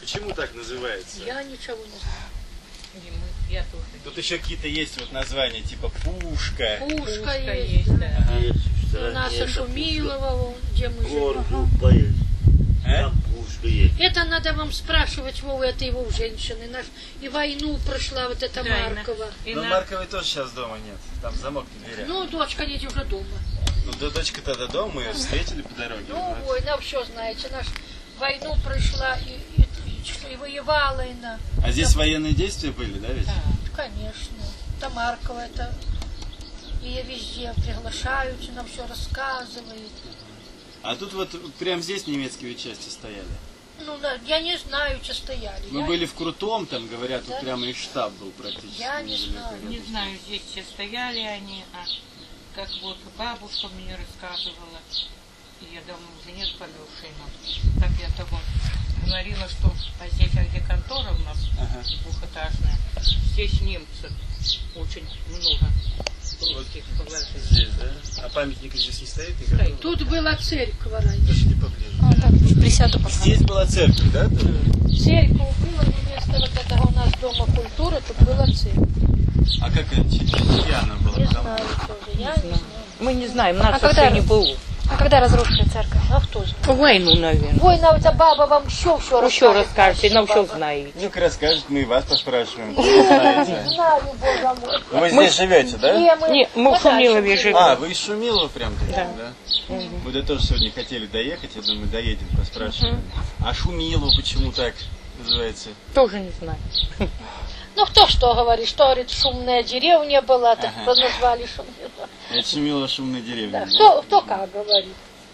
почему так называется? Я ничего не знаю. Я тоже. Тут еще какие-то есть вот названия, типа Пушка. Пушка есть, да. Ага. У нас и Шумилова, где мы живем. А? Это надо вам спрашивать, Вова, это его у женщины. И войну прошла вот эта Маркова. Но Марковой тоже сейчас дома нет. Там замок на дверях. Ну, дочка не уже дома. Ну, дочка тогда дома, мы ее встретили по дороге. Ну, ой, ну все знаете, наш войну прошла и воевала она. А здесь военные действия были, да, ведь? Конечно. Это Маркова, это ее везде приглашают, нам все рассказывают. А тут вот прямо здесь немецкие части стояли. Ну да, я не знаю, что стояли. Мы были в Крутом, там говорят, Да? тут прямо и штаб был практически. Я не знаю. Не знаю, здесь все стояли они, а как вот бабушка мне рассказывала, и я давно уже нет побывшей, но так я того говорила, что а здесь, где контора у нас двухэтажная, здесь немцы очень много. Русских Здесь, да? А памятник здесь не стоит никакой? Тут была церковь раньше. Даже не поближе. Присяду пока. Здесь была церковь, да? Церковь была, но вместо вот этого у нас дома культуры, тут была церковь. А как это? Чья она была? Не Кому? знаю тоже, я не знаю. Мы не знаем, нас когда еще не было. А когда разрушили церковь? А кто знает? Войну, наверное. Война, эта баба вам все Еще расскажете, нам все знаете. Ну-ка расскажет, мы и вас поспрашиваем. Знаете. Знаю, Боже мой. Вы здесь живете, да? Не, мы в Шумилове живем. А, вы из Шумилова прям таки, да? Мы да тоже сегодня хотели доехать, я думаю, доедем, поспрашиваем. А Шумилов почему так называется? Тоже не знаю. Ну, кто что говорит? Что говорит, шумная деревня была, так назвали Шумилова. Это Шумилова шумная деревня. Да. Кто как говорит?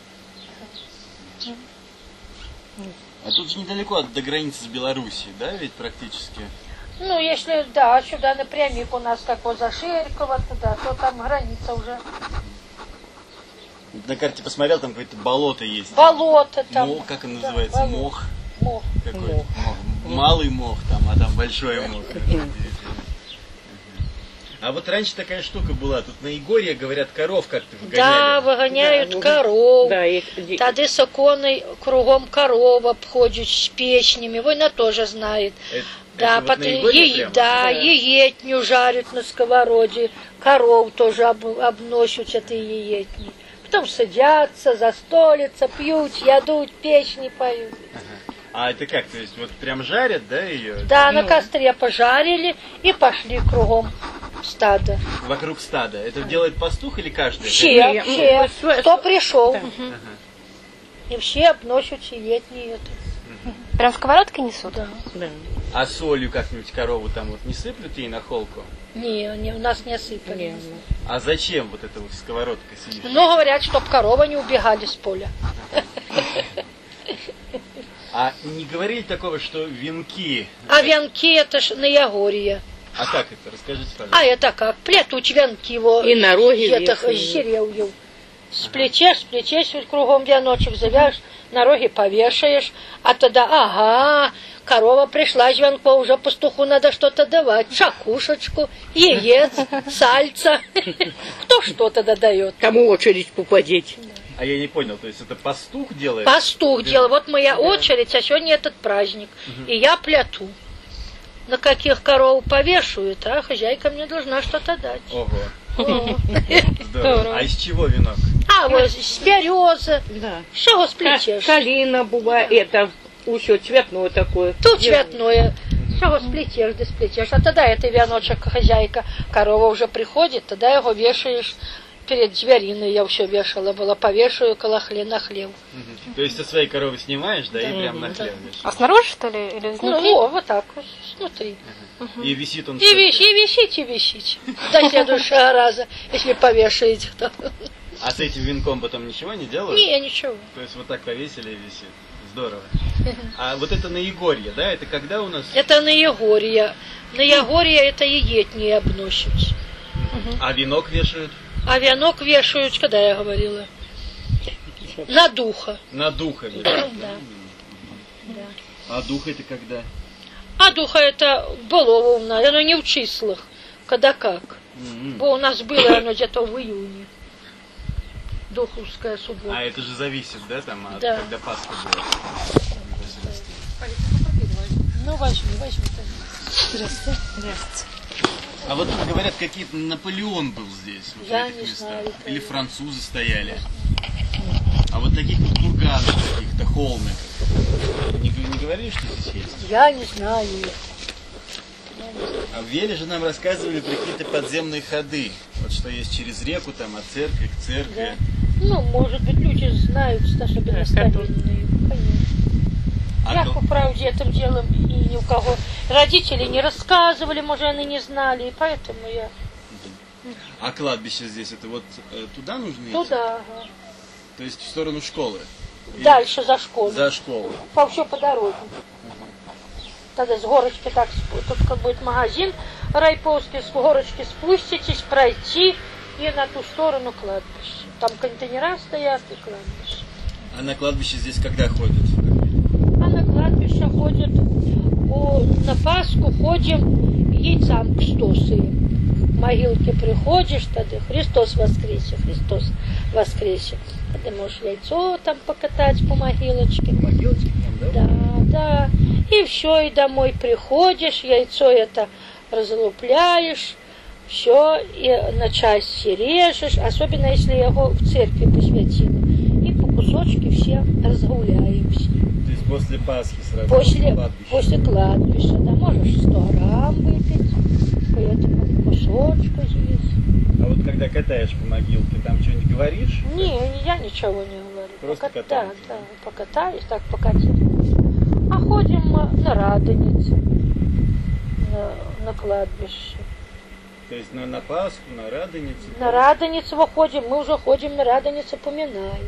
А тут же недалеко до границы с Белоруссией, да, ведь практически? Ну, если, да, сюда напрямик у нас как вот за Ширькова туда, то там граница уже. На карте посмотрел, там какое-то болото есть. Болото там. Мох, как он называется? болото. Мох. Мох. Какой-то. Малый мох там, а там большой мох. А вот раньше такая штука была, тут на Егорье, говорят, коров как-то выгоняли. Да, выгоняют коров. Да, Тады соконы кругом коров обходят с песнями. Война тоже знает. Да, вот на Егорье прямо? яєтню жарят на сковороде, коров тоже обносят этой яєтни. Потом садятся, застолятся, пьют, ядут, песни поют. А это как, то есть вот прям жарят, да, ее? Да, на костре пожарили и пошли кругом стада. Вокруг стада. Это делает пастух или каждый? Все, кто пришел. И все обносят яєтни это. Прям сковородкой несут? Да. А солью как-нибудь корову там вот не сыплют ей на холку? Не, у нас не осыпали. А зачем вот эта вот сковородка сидит? Ну, говорят, чтоб коровы не убегали с поля. А не говорили такого, что венки... А венки это ж на Ягорье. А как это? Расскажите, пожалуйста. А это как? Плетут венки его. И на роге где-то вешают. с деревьев. Сплетешь, вот кругом веночек завяжешь, на роге повешаешь, а тогда, корова пришла, венка, уже пастуху надо что-то давать, шакушечку, яиц, сальца. Кто что тогда дает? Кому очередь попадеть? А я не понял, то есть это пастух делает? Пастух делал. Вот моя очередь, а сегодня этот праздник. И я плету. На каких коров повешают, а хозяйка мне должна что-то дать. Ого. Здорово. А из чего венок? А вот с березы. Да. С чего сплетешь? Калина бывает, это еще цветное такое. Тут цветное. С чего сплетешь, да сплетешь. А тогда это веночек хозяйка, корова уже приходит, тогда его вешаешь. Перед звериной я все вешала была, повешаю около на хлеб. То есть ты своей коровы снимаешь, да, и прям на хлеб вешаешь? А снаружи, что ли, или изнутри? Ну, вот так, вот, снутри. И висит он... И висите. До следующего раза, если повешаете. А с этим венком потом ничего не делают? Не, ничего. То есть вот так повесили и висит. Здорово. А вот это на Егорье, да? Это когда у нас... Это на Егорье. На Егорье это яетни обносят. А венок вешают? А венок вешают, когда я говорила? На духа. На духа вешают. Да. А дух это когда? А духа это было у нас, оно не в числах. Когда как? Бо у нас было оно где-то в июне. Духовская суббота. А это же зависит, да, там, от Да. когда Пасха была? Ну, возьми. Здравствуйте. А вот тут говорят, какие-то Наполеон был здесь, вот Я в этих не местах. знаю, Или конечно. французы стояли. А вот таких вот курганов, каких-то холмиков. Не говорили, что здесь есть? Я не знаю. А в Веле же нам рассказывали про какие-то подземные ходы. Вот что есть через реку, там, от церкви к церкви. Ну, может быть, люди знают, особенно старинные. Конечно. А Я, то- по правде, этим делом и ни у кого. Родители не рассказывали, может, они не знали, и поэтому я А кладбище здесь, это вот туда нужно идти? туда, ага. То есть в сторону школы? Или Дальше за школу. За школу. Все по дороге. Тогда с горочки так, тут будет магазин райповский, с горочки спуститесь, пройти и на ту сторону кладбище. Там контейнера стоят и кладбище. А на кладбище здесь когда ходят? А на кладбище ходят, на Пасху ходим, яйцам кстосуем. В могилке приходишь, тогда Христос воскресе, Христос воскресе. Ты можешь яйцо там покатать по могилочке. Могилочки там, да? Да. И все, и домой приходишь, яйцо это разлупляешь, все, и на части режешь, особенно если его в церкви посвятили. И по кусочке все разгуляемся. То есть после Пасхи сразу? Кладбище. После кладбища, да, можешь 100 грамм выпить, по этому кусочку здесь. А вот когда катаешь по могилке, там что-нибудь говоришь? Не, я ничего не говорю. Просто Да, катаетесь? да, покатаюсь, так покатили. А ходим на Радонице, на кладбище. То есть на Пасху, на Радоницу? На Радоницу выходим, мы уже ходим на Радоницу, поминаем.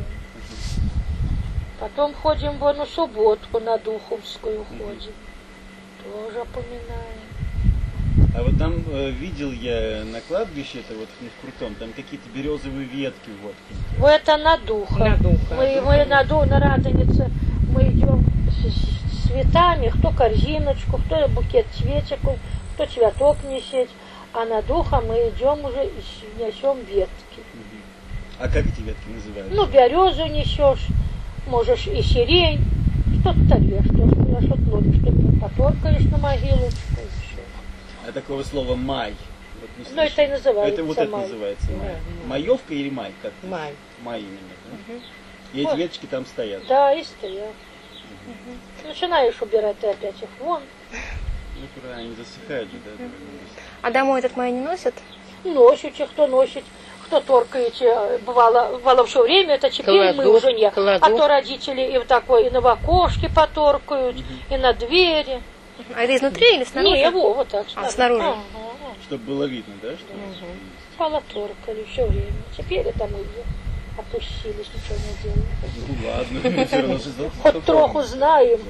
Потом ходим на Субботку, на Духовскую ходим. Тоже поминаем. А вот там видел я на кладбище, это вот в Крутом, там какие-то березовые ветки вот. Это на Духа. На Духа. Мы на Радонице мы идем с цветами, кто корзиночку, кто букет цветиков, кто цветок несет. А на Духа мы идем уже и несем ветки. А как эти ветки называются? Ну, березу несешь, можешь и сирень, что-то режь, что-то ловишь, что-то поторкаешь на могилочку и все. А такого слова май? Вот не Ну, слышал. это и называется Это вот это май. называется май. Да, Маевка или май? Как? Май. Май именно, да? И эти веточки там стоят. Да, и стоят. Начинаешь убирать, ты опять их вон. Ну, куда они засыхают же, да? А домой этот май не носят? Носите, кто носит, кто торкаете. Бывало все время, это теперь мы уже не. кладут. А то родители и в такой, и на окошке поторкают, и на двери. А это изнутри или снаружи? Не, вот так. снаружи. Ага. Чтобы было видно, да? Что Понаторкали все время. Теперь это мы уже опустились, ничего не делаем. Ну ладно, все равно же Хоть троху знаем.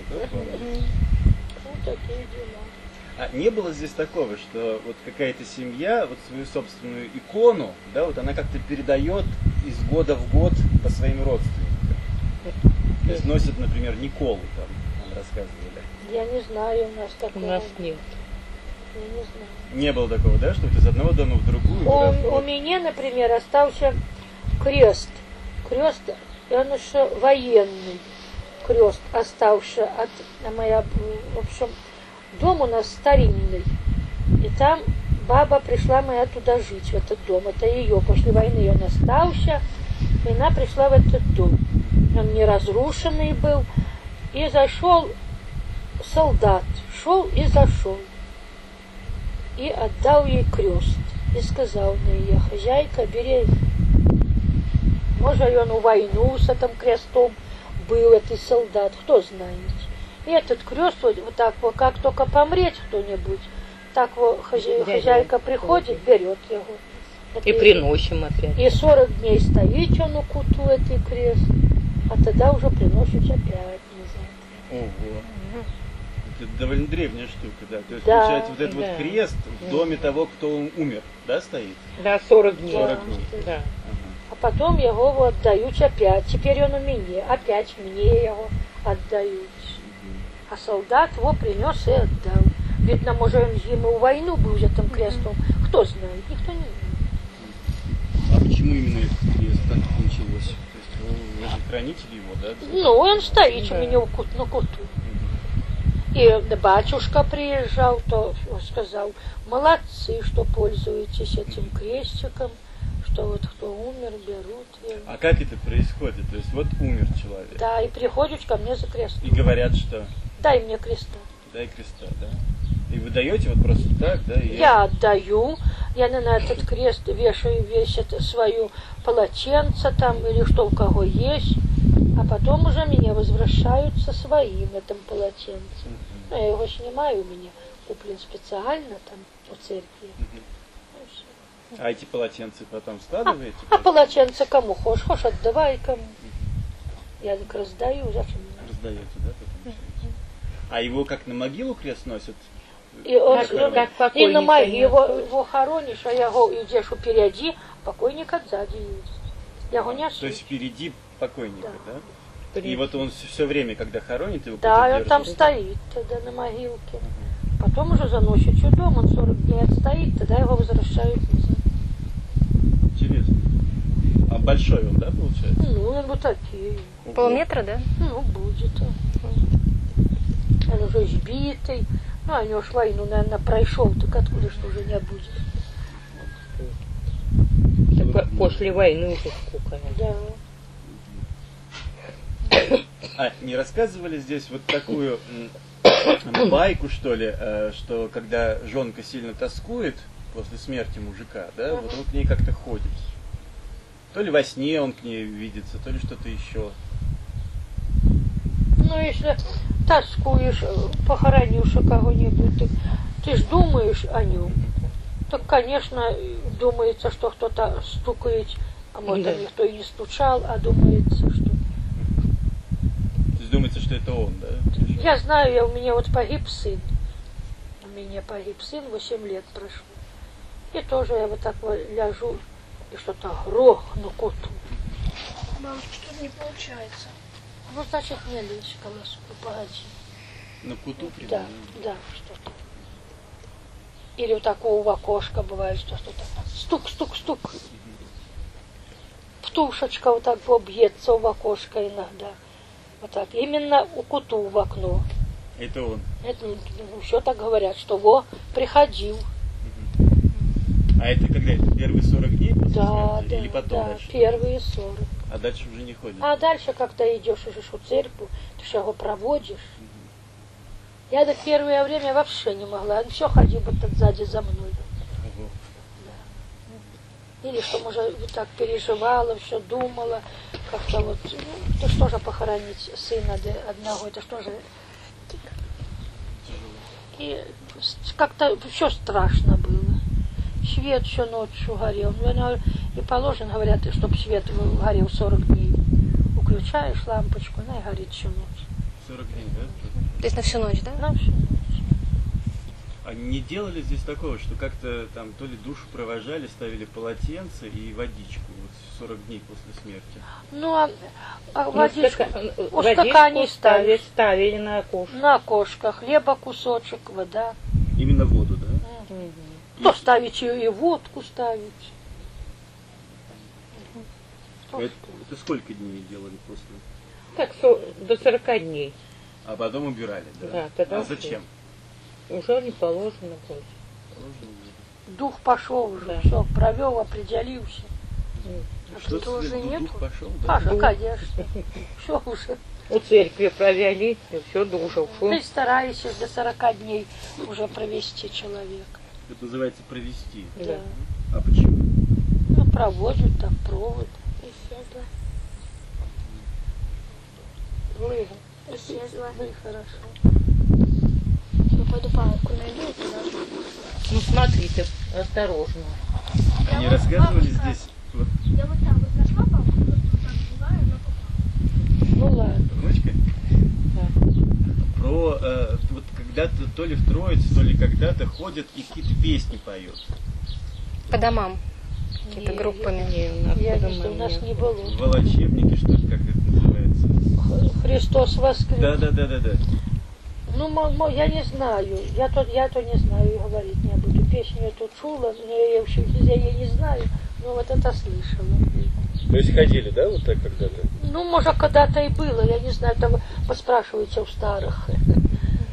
Вот такие дела. А не было здесь такого, что вот какая-то семья вот свою собственную икону, да, вот она как-то передает из года в год по своим родственникам. То есть носит, например, Николу там, нам рассказывали. Я не знаю, у нас такого. У нас нет. Я не знаю. Не было такого, да, что вот из одного дома в другую. У меня, например, остался крест. Крест, и он еще военный крест остался от моя, в общем, дом у нас старинный. И там баба пришла моя туда жить, в этот дом. Это ее, после войны он остался. И она пришла в этот дом. Он не разрушенный был. И зашел солдат. Шел и зашел. И отдал ей крест. И сказал на ее: хозяйка, бери. Может, он у войну с этим крестом был, этот солдат, кто знает. И этот крест, вот так вот, как только помреть кто-нибудь, так вот хозяйка приходит, берет его. И приносим опять. И 40 дней стоит он у куту, этот крест, а тогда уже приносит опять назад. Ого. Это довольно древняя штука, да. То есть, Да, получается, вот этот да. вот крест в доме того, кто умер, да, стоит? Да, 40 дней. 40 дней. Да. А потом его вот отдают опять. Теперь он у меня, опять мне его отдают. А солдат его принес и отдал. Видно, может, он ему в войну был за этим крестом. Кто знает? Никто не знает. А почему именно этот крест так началось? То есть вы же храните его, да? Ну, он стоит у меня на куту. И батюшка приезжал, то сказал, молодцы, что пользуетесь этим крестиком, что вот кто умер, берут. А как это происходит? То есть вот умер человек. Да, и приходят ко мне за крестом. И говорят, что Дай мне креста. дай креста, да? И вы даете вот просто так, да? И Я отдаю, я на этот крест вешаю весь это свое полотенце там или что у кого есть, а потом уже мне возвращают со своим этим полотенцем. Ну, я его снимаю, у меня куплен специально там у церкви. А эти полотенца потом складываете? А полотенце кому хочешь, хочешь отдавай кому. Я так раздаю, зачем мне? Раздаете, да? Потом? А его как на могилу крест носят? И, он, Как и покойника на могилу несут. его хоронишь, а я его идешь впереди, покойник сзади есть. Я его несу. То есть впереди покойника, Да. да? И вот он все время, когда хоронит, его Да, кто-то он там держит. стоит тогда на могилке. Потом уже заносит чудом, он 40 дней отстоит, тогда его возвращают назад. Интересно. А большой он, да, получается? Ну, он вот такие. Ого. Полметра, да? Ну, будет. Он уже сбитый. Ну, а у него ж войну, наверное, прошел, так откуда что уже не будет. После войны уже сколько. Да. А, не рассказывали здесь вот такую байку, что ли, что когда жонка сильно тоскует после смерти мужика, да, вот он к ней как-то ходит. То ли во сне он к ней видится, то ли что-то еще. Ну, если тоскуешь, похоронишь кого-нибудь, ты ж думаешь о нем. Так, конечно, думается, что кто-то стукает, а может, Да. там никто и не стучал, а думается, что... То есть думается, что это он, да? Я знаю, у меня вот погиб сын. У меня погиб сын, 8 лет прошло. И тоже я вот так вот ляжу, и что-то грохну коту. Бабушка, что-то не получается. Ну, значит, не лечь колоску, погоди. На куту Да, прямо. да, что-то. Или у такого в окошко бывает, что что-то стук, стук, стук. Птушечка вот так бьется в окошко иногда. Вот так. Именно у куту в окно. Это он. Это еще так говорят, что во, приходил. А это когда? Это первые 40 дней после Да, смерти? да, Или потом да, дальше? первые 40. А дальше уже не ходит? А дальше, когда идешь уже в церковь, ты же его проводишь. Я до первое время вообще не могла. Он все ходил вот так сзади за мной. Ого. Или что, может, вот так переживала, все думала, как-то вот, ну, это что же похоронить сына одного, это что же. И как-то все страшно было. Свет всю ночью горел. И положено, говорят, чтобы свет горел 40 дней. Включаешь лампочку, она и горит всю ночь. 40 дней, да? То есть на всю ночь, да? На всю ночь. А не делали здесь такого, что как-то там то ли душу провожали, ставили полотенце и водичку вот 40 дней после смерти? Ну, а Ну, водичку у водичку стакане ставишь. ставили на окошко. На окошко, хлеба кусочек, вода. Именно воду, да? То ставить и водку ставить. Это сколько дней делали после? Так, до 40 дней. А потом убирали, да? Да, тогда А зачем? Уже не положено больше. Дух пошел уже, Да. все, провел, определился. Что что уже дух нету? пошел, да? Паша, конечно. Все уже. У церкви провели, и все, душа ушел. Ты стараешься до 40 дней уже провести человека. Это называется провести. Да. А почему? Ну, проводят так, провод. Исчезла. Лыга. Исчезла. Ну и хорошо. Я пойду палку найду и туда. Ну смотрите, осторожно. Они рассказывали здесь, вот, Я вот так вот нашла палку, просто вот так взяла, и она попала. Ну ладно. внучка, Да. про вот когда-то то ли в Троице, то ли когда-то ходят и какие-то песни поют. По домам. Какими-то Не, группами. Не, у нас Я дома вижу, у нас нет. не было. Волочебники, что ли, как это называется? Христос воскрес. Да. Ну, я не знаю. Я то не знаю и говорить не буду. Песню эту чула, но я вообще я не знаю. Но вот это слышала. То есть ходили, да, вот так когда-то? Ну, может, когда-то и было, я не знаю, там поспрашивайте у старых.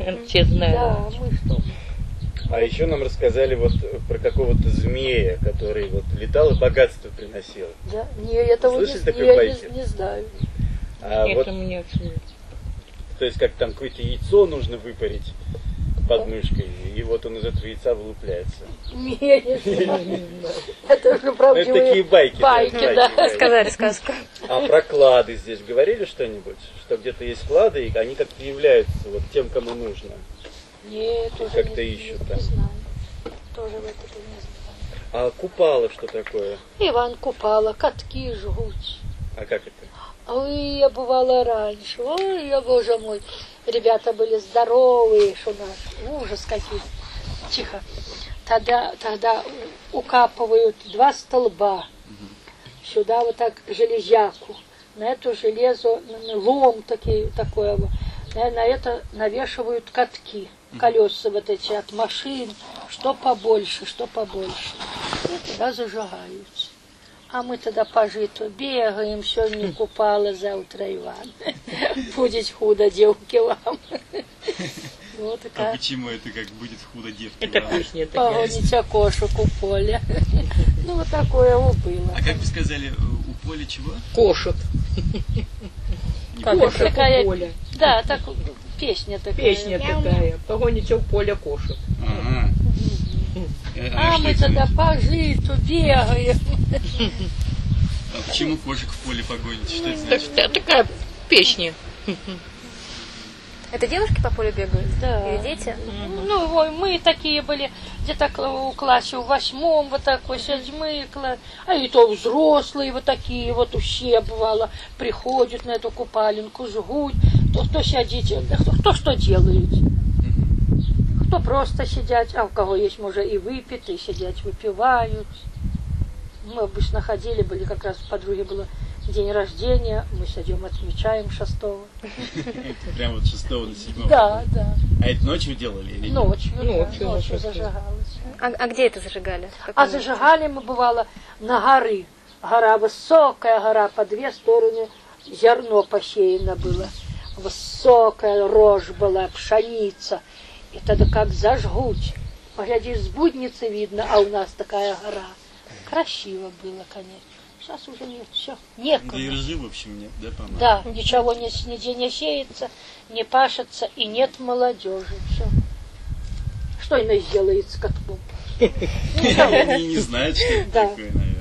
Те Да, знают. мы что? А еще нам рассказали вот про какого-то змея, который вот летал и богатство приносил. Да? Не, этого Слышали не, такой я байки? не знаю. А Это вот, мне то есть как там какое-то яйцо нужно выпарить под мышкой, и вот он из этого яйца вылупляется. Не, не знаю. Это уже Ну, правдивые это такие байки. байки, да. Сказали сказку. А про клады здесь говорили что-нибудь? Что где-то есть клады, и они как-то являются вот тем, кому нужно. Нет, тоже Как-то не, ищут не там. знаю. Тоже в это не знаю. А купало что такое? Иван Купала, катки жгут. А как это? Ой, я бывала раньше. Ой, я, боже мой. Ребята были здоровые, что наш. Ужас какой. Тихо. Тогда укапывают 2 столба. Сюда вот так железяку. На эту железо лом такое. На это навешивают катки. Колеса вот эти от машин. Что побольше, что побольше. И туда зажигаются. А мы тогда по житу бегаем, сегодня купала, завтра Иван. Будет худо, девки вам. Вот А такая. почему это как будет худо девки? Это вам? песня такая. Погонить окошек у поля. Ну, вот такое было. А как вы сказали, у поля чего? Кошек. Как Кошек такая- у поля. Да, так песня такая. Песня такая. Погоните в поле кошек. Ага. А что мы это тогда значит? по житу бегаем. А почему кошек в поле погоните? Что это Так, значит? такая песня. Это девушки по полю бегают? Да. Или дети? Ну, ой, мы такие были, где-то в классе в 8, вот такой, 7 класс. А и то взрослые вот такие, вот уще бывало, приходят на эту купалинку, жгут. Кто сидит, кто что делает. Кто просто сидят, а у кого есть, может, и выпить, и сидят, выпивают. Мы обычно ходили, были как раз у подруги было день рождения, мы сидим, отмечаем 6-го. Это прям вот 6 на 7. Да, да. А это ночью делали или нет? Ночью, да, Ночью, ночью ночью. зажигалось. А где это зажигали? В каком А месте? зажигали мы, бывало, на горы. Гора высокая, гора по 2 стороны, зерно посеяно было. Высокая рожь была, пшеница. И тогда как зажгут. Поглядишь, с будницы видно, а у нас такая гора. Красиво было, конечно. Сейчас уже нет, все, Да и некому. ржи, в общем, нет, да, по-моему? Да, ничего нигде не сеется, не пашется, и нет молодежи. Все. Что иное сделается катком? Они не знают, что это Да. такое, наверное.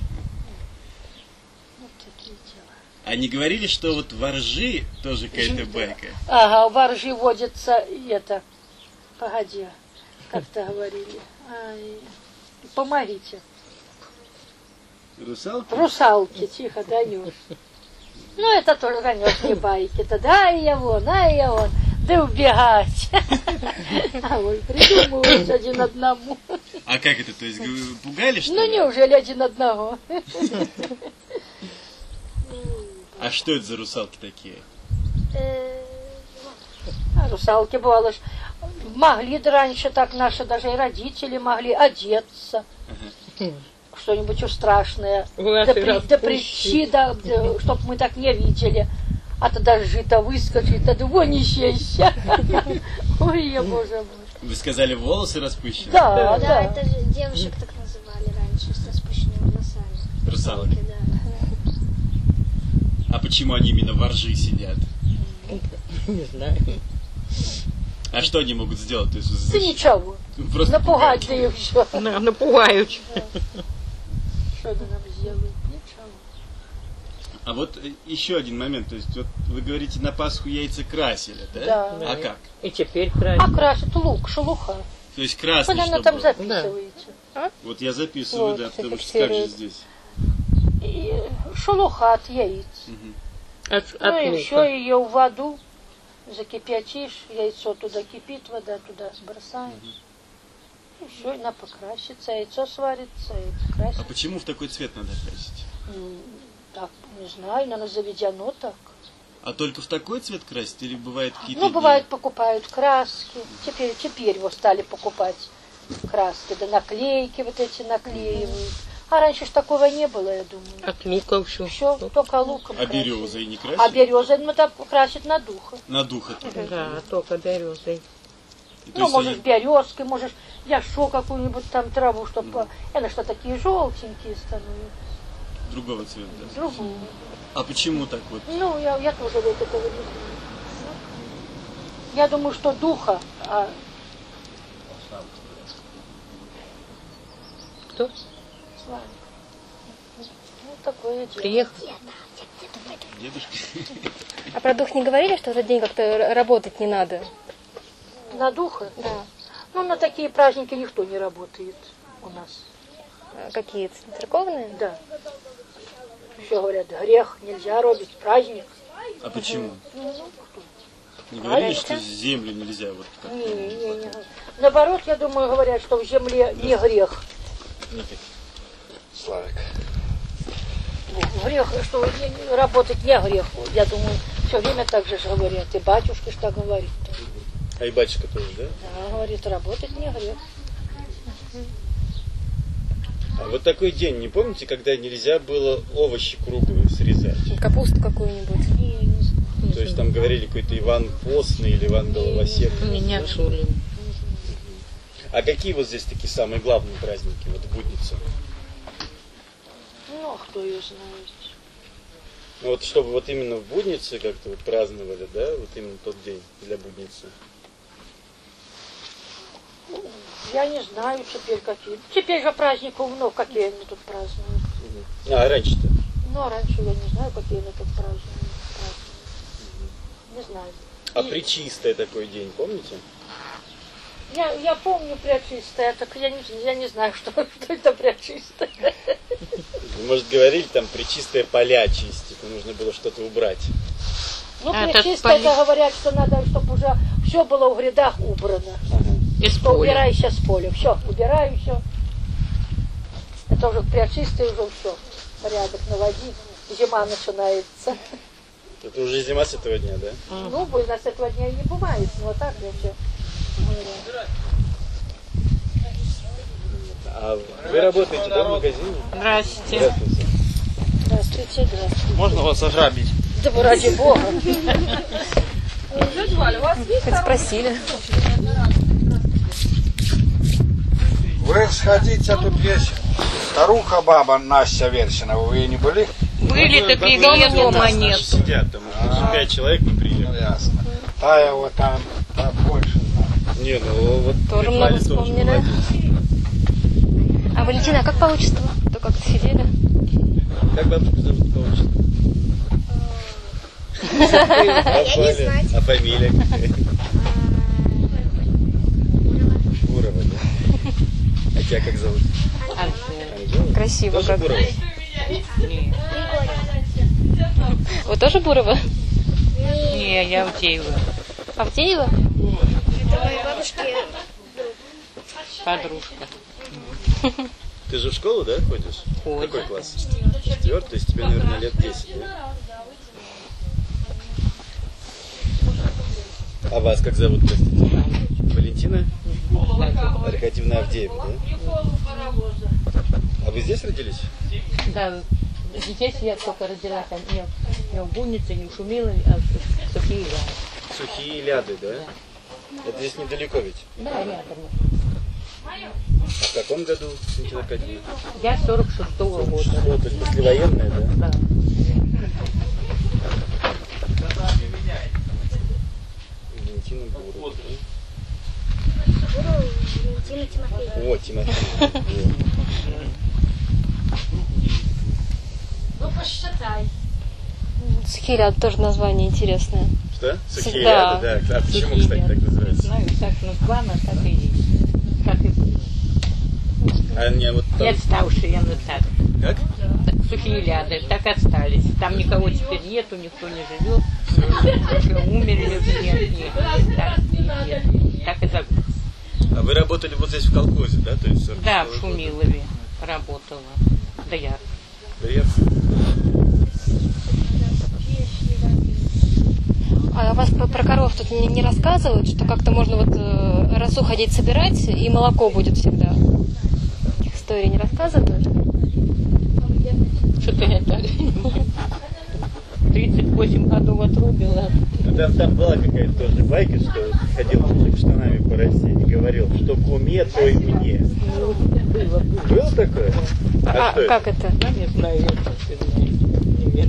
Вот такие дела. Они говорили, что вот воржи тоже какая-то байка. Ага, в Оржи водится это. Погоди, как-то говорили. Ай, помогите. Русалки? Русалки, тихо, Данюш. Ну, это тоже, конечно, не байки-то. Дай я вон, да убегать. А вы придумываешь один одному. А как это? То есть вы пугали, что Ну, ли? неужели один одного? А что это за русалки такие? А русалки, бывало, ж, могли раньше так наши даже и родители могли одеться. Что-нибудь страшное. У нас Да, и да прийти, да, чтоб мы так не видели. А тогда жито выскочит, тогда вон исчезся. Ой, я, боже мой. Вы сказали, волосы распущены? Да, Да, да. это же девушек так называли раньше, с распущенными волосами. Русалки. Да. А почему они именно во ржи сидят? Не знаю. А что они могут сделать? То есть, Да ничего. просто Напугать да пугать? и все. Напугают. Что они нам сделают? Ничего. А вот еще один момент. То есть, вот вы говорите, на Пасху яйца красили, да? Да. А как? И теперь А красят. красит лук, шелуха. То есть красный, Вы, наверное, чтобы... там записываете. Вот я записываю, Вот, да, потому что как же зафиксирует. здесь? И шелуха от яиц. От Ну и лука. все, ее в воду закипятишь, яйцо туда кипит, вода туда бросаешь. И все, она покрасится, яйцо сварится, и А красится. почему в такой цвет надо красить? Так, не знаю, наверное, заведено так. А только в такой цвет красить или бывает какие-то... Ну, дни? бывает, покупают краски. Теперь его стали покупать краски, да наклейки вот эти наклеивают. А раньше ж такого не было, я думаю. От лука все. Все, только луком. А красили. березой не А красили? березы ну, так красят на духа. На духа только. Да, только березой. И то Ну, есть можешь они- березкой, можешь яшо какую-нибудь там траву, чтобы... Это что, такие желтенькие становятся. другого цвета. Да? Другую. А почему так вот? Ну, я тоже вот этого не знаю. Я думаю, что духа... Кто? Слава. Ну, такое дело. Приехал? Дедушка? А про дух не говорили, что в этот день как-то работать не надо? На духа? Да. Ну, на такие праздники никто не работает у нас. А какие? Церковные? Да. Все говорят, грех, нельзя робить, праздник. А почему? Ну, кто? Не говорили, А что это? землю нельзя вот так? Не. Наоборот, я думаю, говорят, что в земле не грех. Славик. Грех, что работать не грех. Я думаю, все время так же говорят. И батюшка что говорит. А и батюшка тоже, да? Да, говорит, работать не грех. А вот такой день, не помните, когда нельзя было овощи круглые срезать? Капусту какую-нибудь? Не знаю. То есть там говорили какой-то Иван Постный или Иван Головосек. Меня шулим. А какие вот здесь такие самые главные праздники, вот в Буднице? Ну, кто ее знает. Ну вот чтобы вот именно в Буднице как-то вот праздновали, да, вот именно тот день для Будницы. Я не знаю теперь какие. Теперь же праздников много, какие они тут празднуют. А раньше-то? Ну, а раньше я не знаю, какие они тут празднуют. Не знаю. А Пречистое такой день, помните? Я помню Пречистое, так я не знаю, что это Пречистое. Может, говорили там Пречистое поля чистить, нужно было что-то убрать. Ну, А, это Пречистое, поли- это говорят, что надо, чтобы уже все было в грядах убрано. Из Что поля. убирайся с поля. Все, убираю все. Это уже Пречистое, уже все. Порядок наводи. Зима начинается. Это уже зима с этого дня, да? Ну, у нас этого дня и не бывает, но вот так я все. А вы работаете, да, в магазине? Здрасте. Здравствуйте. Здравствуйте, здравствуйте. Можно вас ограбить? Да вы ради Бога. Хоть спросили. Вы сходите, тут есть старуха баба Настя Версина. Вы ее не были? Были, так Бабы и нет, дома нас нет. наши сидят, там уже 5 человек мы Ну, приехали. ясно. Тая вот там больше знает. Не, ну вот Тоже вы много знали, тоже вспомнили. молодец. А Валентина, а как по отчеству? То как-то сидели? Как бабушку зовут по отчеству? Назвали. А фамилия какая? Бурова, да? А тебя как зовут? Анжела? Красиво Тоже как. Бурова? Вы тоже Бурова? Не, я Авдеева. Авдеева? Подружка. Ты же в школу, да, ходишь? Ходим. Какой класс? 4, то есть тебе, наверное, лет 10, да? А вас как зовут, простите? Валентина? Аркадьевна Авдеева, да? А вы здесь родились? Да, здесь я только родилась, а не в Буннице, не в Шумилове, а в Сухие Ляды. Сухие ляды, да? Это здесь недалеко ведь. Да, рядом. В каком году, Валентина Аркадьевна? Я 46-го года. Что, то есть послевоенная, да? Да. Валентина Бурова. Тима Тимофеевич. О, Тимофей. Вот. Ну, посчитай. Схиля тоже название интересное. Что? Сухие Да. ляды, да. А почему, Сухие кстати, так Ляды. Не называется? знаю, так названо, так и есть. Так и было. А не, вот И там... отставшие мы так. Как? Так, Сухие Ляды, так остались. Там никого теперь нету, никто не живет. Уже умерли все. Так и зовут. А вы работали вот здесь в колхозе, да? То есть Да, в Шумилове работала. Да я. А вас про коров тут не рассказывают, что как-то можно вот росу ходить собирать, и молоко будет всегда? Таких историй не рассказывают? что-то это 38 годов отрубила. Ну, там была какая-то тоже байка, что ходил мужик штанами по России и говорил, что куме, то и мне. Было такое? А что как это? Я не знаю, я не знаю. Нет,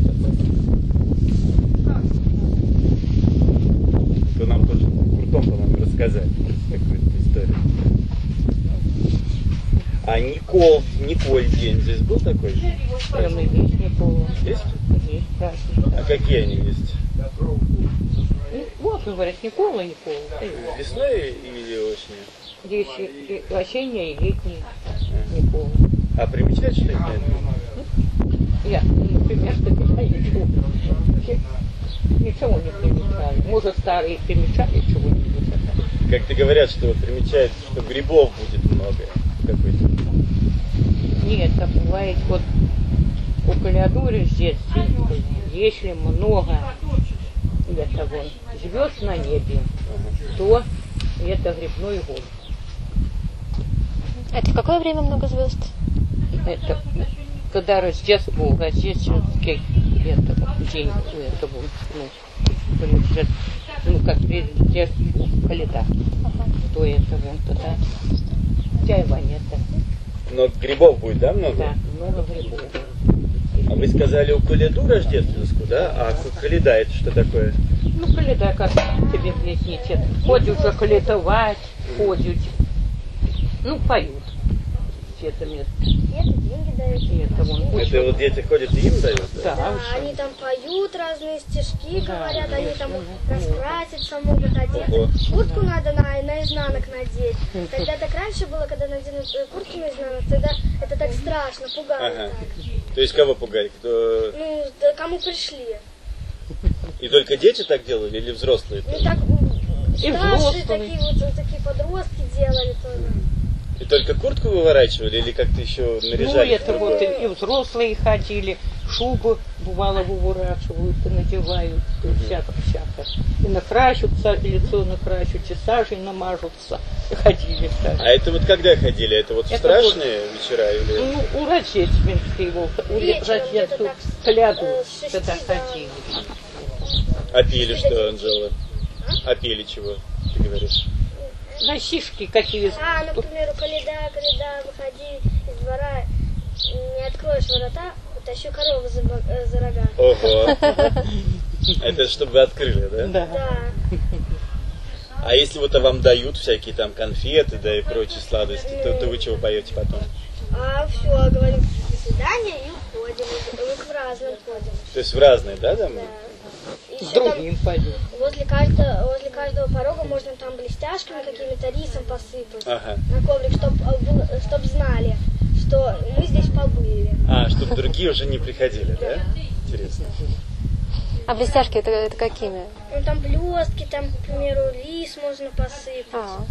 То нам тоже крутом, по-моему, рассказать какую-то историю. А Николь день здесь был такой? прямо есть Никола. Есть? Есть праздник. А какие они есть? Вот, говорят, Никола. Весной или осенью? Здесь и осенняя, и летняя Никола. А примечать что-нибудь на это? Я, например, что ничего не примечаю. Может, старые примечали чего-нибудь. Как-то говорят, что вот примечают, что грибов будет много. Какой-то. Нет, так бывает, вот у Калядуры здесь, если много этого звезд на небе, то это грибной год. Это в какое время много звезд? Это когда Рождество, рождественский это, день этого, как Рождество, Коляда, то это вон тогда чаева нет. Но грибов будет, да, много? Да, много грибов. А вы сказали у Коляду рождественскую, да? А Коляда это что такое? Ну, Коляда, как тебе объяснить, ходят уже колядовать, ходят, ну, поют. Это место. Это деньги дают. Это вон Это вот дети ходят и им дают? Да? Да, Да, уж. они там поют разные стишки, Да, говорят, они там конечно, раскраситься могут, одеться. Ого. Куртку надо наизнанок надеть. Тогда так раньше было, когда наденут куртку наизнанок, тогда это так страшно, пугало Ага. так. То есть кого пугать? Кто... Ну, да кому пришли. И только дети так делали или взрослые Ну тоже? так И старшие взрослые. такие вот такие подростки делали тоже. И только куртку выворачивали или как-то еще Ну, наряжали? это вот и взрослые ходили, шубы, бывало, выворачивают и надевают, и всяко-всяко. И накрашиваются, лицо накрашивают, и сажей намажутся, и ходили так. А это вот когда ходили? Это вот в Это страшные вечера или... Ну, у Рождественской его, у Вечером где-то Рождественскую так, коляду, с 6 когда до- ходили. А пели что, Анжела? А пели чего, ты говоришь? Носишки какие. А, например, коляда, выходи из двора, не откроешь ворота, утащу корову за рога. Ого! Это чтобы вы открыли, да? Да. Да. А если вот вам дают всякие там конфеты, да и прочие сладости, то вы чего поете потом? А все, говорим, до свидания и уходим. Мы к разным ходим. То есть в разные, да, домы? Да. С Еще там другим пойдет. возле каждого порога можно там блестяшками какими-то рисом посыпать Ага. на коврик, чтоб знали, что мы здесь побыли. А, чтобы другие уже не приходили, да? Интересно. А блестяшки это какими? Ну там блестки, там, к примеру, рис можно посыпать. А,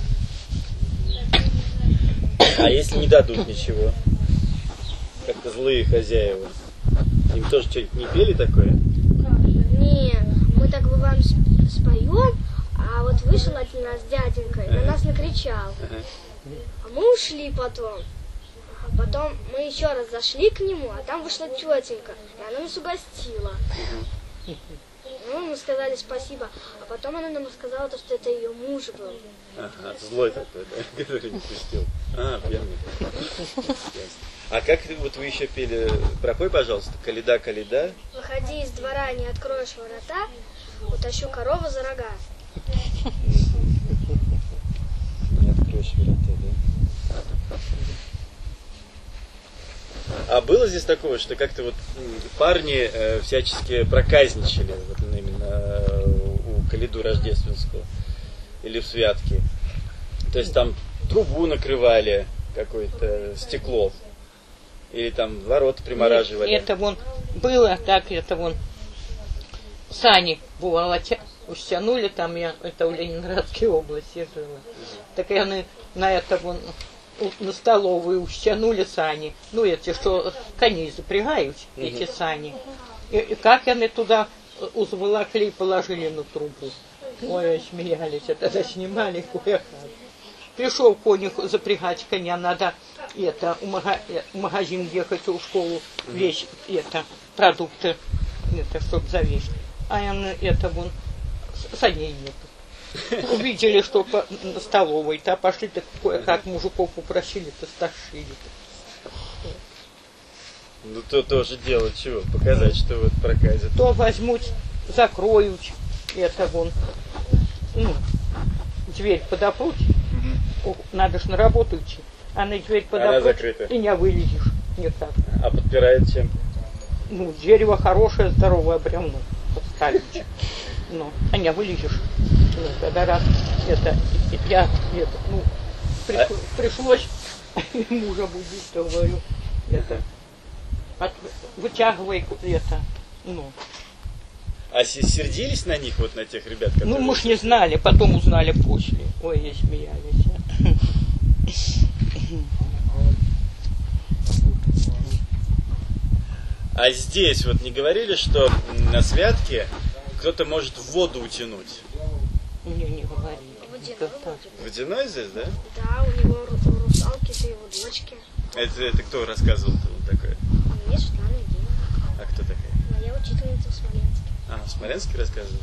А если не дадут ничего? Как-то злые хозяева. Им тоже что-нибудь не пели такое? Не, мы так бываем споем, а вот вышел один раз дяденька и на нас накричал. Ага. А мы ушли потом. А потом мы еще раз зашли к нему, а там вышла тетенька, и она нас угостила. Ну, мы сказали спасибо, а потом она нам сказала, что это ее муж был. Ага, злой такой, да, который не пустил. А, пьяный. Ясно. А как вот вы еще пели, пропой, пожалуйста, «Коляда, коляда». Выходи из двора, не откроешь ворота, утащу корову за рога. Не откроешь ворота, да? А было здесь такое, что как-то вот парни всячески проказничали вот именно у Коляду рождественскую или в святке? То есть там трубу накрывали, какое-то стекло, или там ворота примораживали? Нет, это вон было так, это вон сани бывало стянули, там я, это в Ленинградской области жила. Так я на это вон на столовую стянули сани. Ну, эти, что коней запрягают, эти сани. И как они туда узволокли и положили на трубу. Ой, смеялись, а тогда снимали кое-как. Пришел конюх запрягать коня, надо это, в магазин ехать, в школу, вещь, это, продукты, это, чтобы завезть. А я, это, вон, саней нету. Увидели, что на столовой-то, пошли, так кое-как мужиков попросили-то, стащили-то. Ну, то тоже дело чего? Показать, что вот проказят. То возьмут, закроют, это, вон, ну, дверь подопрут, надо ж на работу идти, а на дверь подопрут, и не вылезешь, не так. А подпирает чем? Ну, дерево хорошее, здоровое бревно, подставить. Ну, а не вылезешь. Ну, тогда раз, это, я, это, ну, пришлось мужа будить, говорю, это, вытягивай, это, ну. А сердились на них, вот на тех ребят, которые... Ну, мы ж не знали, потом узнали после. Ой, и смеялись. А здесь вот не говорили, что на святке кто-то может в воду утянуть? Не говорили. Водяной здесь, да? Да, у него русалки, это его дочки. Это кто рассказывал-то вот такое? Нет, Светлана Евгеньевна. А кто такая? Моя учительница в Смоленске. А, в Смоленске рассказывали?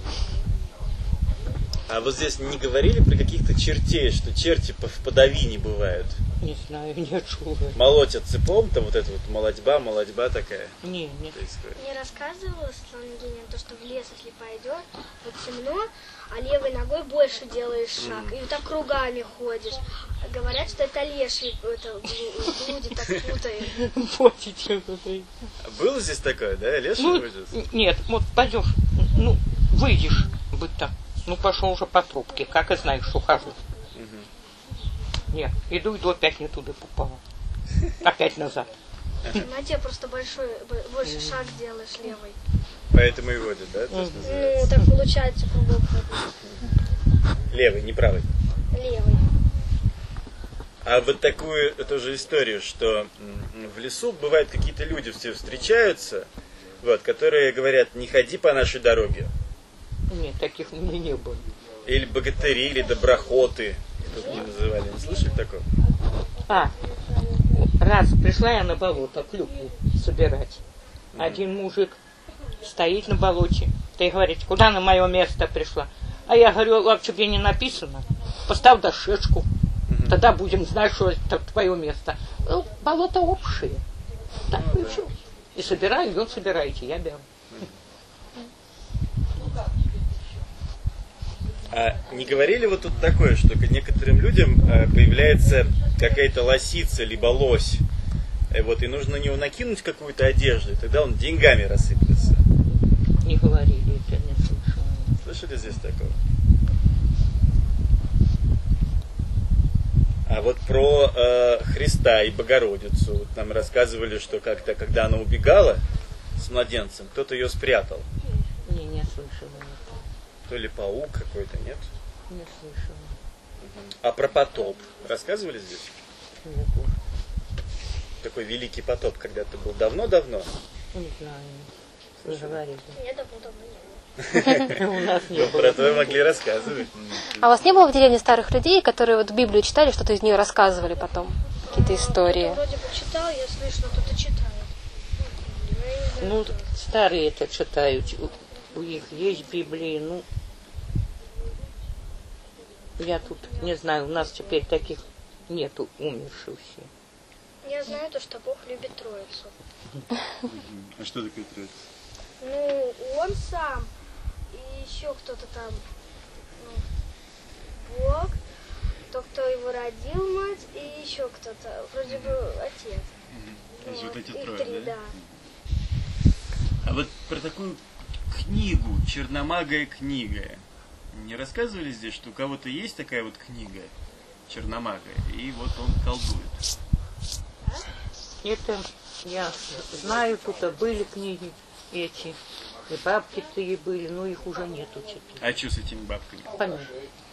А вот здесь не говорили про каких-то чертей, что черти в подавине бывают? Не знаю, не чула. Молотят цепом-то вот эта вот молодьба такая? Не. Мне рассказывала Светлана Евгеньевна, то, что в лес, если пойдешь, вот темно, а левой ногой больше делаешь шаг, и вот так кругами ходишь. Говорят, что это леший, это люди так путают. Было здесь такое, да? Леший будет? Нет, вот пойдешь, ну, выйдешь, быть так. Ну, пошел уже по трубке, как и знаешь, что хожу. Нет, иду, опять не туда попала. Опять назад. На тебе просто больше шаг делаешь левой. Поэтому и водят, да? Ну, так получается кругом ходить. Левый, не правый. Левый. А вот такую тоже историю, что в лесу бывают какие-то люди все встречаются, вот, которые говорят, не ходи по нашей дороге. Нет, таких у меня не было. Или богатыри, или доброхоты, как они называли. Не слышали такого? Раз пришла я на болото клюкву собирать. Один мужик стоит на болоте. Ты говоришь, куда на мое место пришла? А я говорю, а тебе не написано? Поставь дощечку. Тогда будем знать, что это твое место. Ну, болото общее. Так и все. И собираю, и он собираете, я беру. А не говорили вот тут такое, что к некоторым людям появляется какая-то лосица, либо лось, вот, и нужно на него накинуть какую-то одежду, и тогда он деньгами рассыплется? Не говорили, это не слышала. Слышали здесь такого? А вот про Христа и Богородицу вот нам рассказывали, что как-то, когда она убегала с младенцем, кто-то ее спрятал. Не слышала. То ли паук какой-то, нет? Не слышала. А про потоп рассказывали здесь? Нет. Такой великий потоп когда-то был давно-давно? Не знаю. Не говорили. Я давно не было. У нас не было. Про то могли рассказывать. А у вас не было в деревне старых людей, которые вот Библию читали, что-то из нее рассказывали потом? Какие-то истории? Вроде бы читал, я слышала, кто-то читает. Ну, старые это читают. У них есть Библии, ну, я тут не знаю, у нас теперь таких нету, умерших все. Я знаю то, что Бог любит Троицу. А что такое Троица? Ну, он сам и еще кто-то там, ну, Бог, тот, кто его родил, мать, и еще кто-то, вроде бы отец. То есть вот эти трое, три, да? Да. А вот про такую книгу, Черномагая книга. Не рассказывали здесь, что у кого-то есть такая вот книга Черномагая, и вот он колдует? Это я знаю, тут были книги эти, и бабки-то и были, но их уже нету теперь. А что с этими бабками? Понятно.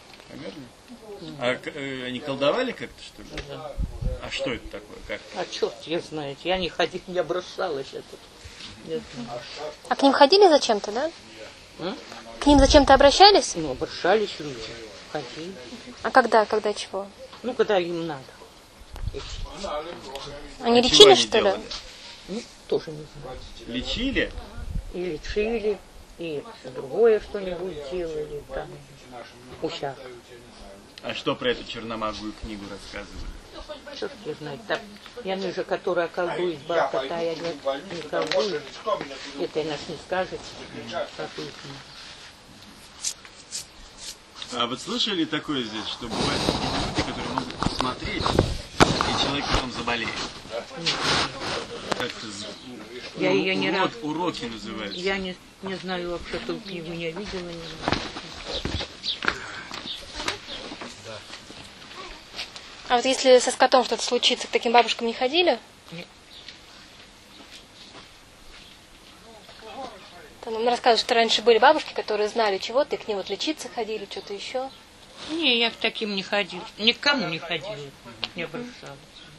А они колдовали как-то, что ли? Да. А что это такое? Как? А черт я знает, я не ходила, не обращалась это. А к ним ходили зачем-то, да? К ним зачем-то обращались? Ну, обращались люди, ходили. А когда чего? Ну, когда им надо. Они А чего лечили, они что ли? делали? Тоже не знаю. Лечили? И лечили, и другое что-нибудь делали там. Усяк. А что про эту черномагую книгу рассказывали? Черт ее знает. Там, яны же, которая колдует, бабка, та я не колдует. Это и нас не скажет. Какую книгу. А вот слышали такое здесь, что бывают люди, которые могут посмотреть, и человек потом заболеет? Как-то Я ее не раз... уроки называются. Я не знаю вообще, ту книгу не видела, не знаю. А вот если со скотом что-то случится, к таким бабушкам не ходили? Нет. Там нам рассказывают, что раньше были бабушки, которые знали чего-то, и к ним вот лечиться ходили, что-то еще. Не, я к таким не ходила. Никому не ходила, не обращалась.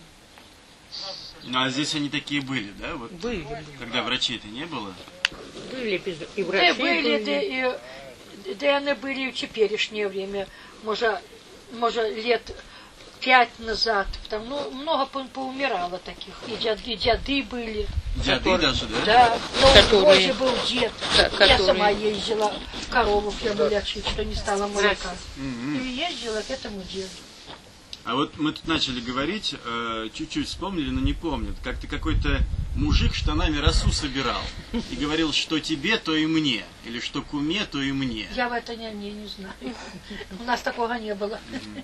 Ну а здесь они такие были, да? Вот, Были. когда врачей-то не было? Были и Да врачи были, да они были в теперешнее время, может лет 5 назад. Там, много поумирало таких. И дяды были. Дяды даже, да? Да, но Которые- позже был дед. Да, Я которые- сама ездила в корову ферму лечить, что не стало молока. И ездила к этому деду. А вот мы тут начали говорить, чуть-чуть вспомнили, но не помнят. Как-то какой-то мужик штанами росу собирал. И говорил, что тебе, то и мне. Или что куме, то и мне. Я в это не знаю. У нас такого не было.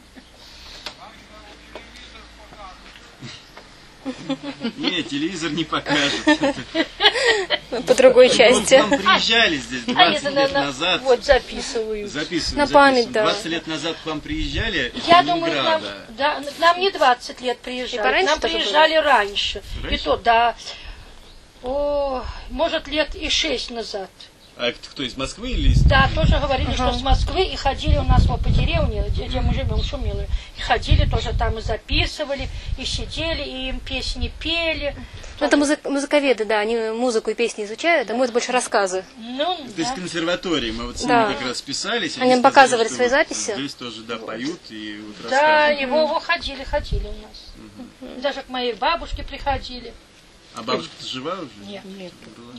Не, телевизор не покажет. По другой Вот к части. нам приезжали здесь 20 лет назад. Вот записываю. Записываем. На память, да. 20 лет назад к вам приезжали из Я думаю, Ленинграда. нам не 20 лет приезжали. И пораньше Нам тоже приезжали раньше. Раньше? И то, да. Может, лет и 6 назад. А это кто, из Москвы или из... Да, тоже говорили, что с Москвы, и ходили у нас вот по деревне, где мы живем, Шумилове, и ходили тоже там, и записывали, и сидели, и им песни пели. Ну, это музыковеды, да, они музыку и песни изучают, а мы это больше рассказы. Ну, То есть да. консерватории. Мы вот с ними Да. как раз списались. Они нам сказали, показывали что свои вот записи. Здесь тоже, да, поют и вот Да, рассказывают. его ходили у нас. Даже к моей бабушке приходили. А бабушка-то жива уже? Нет. Была?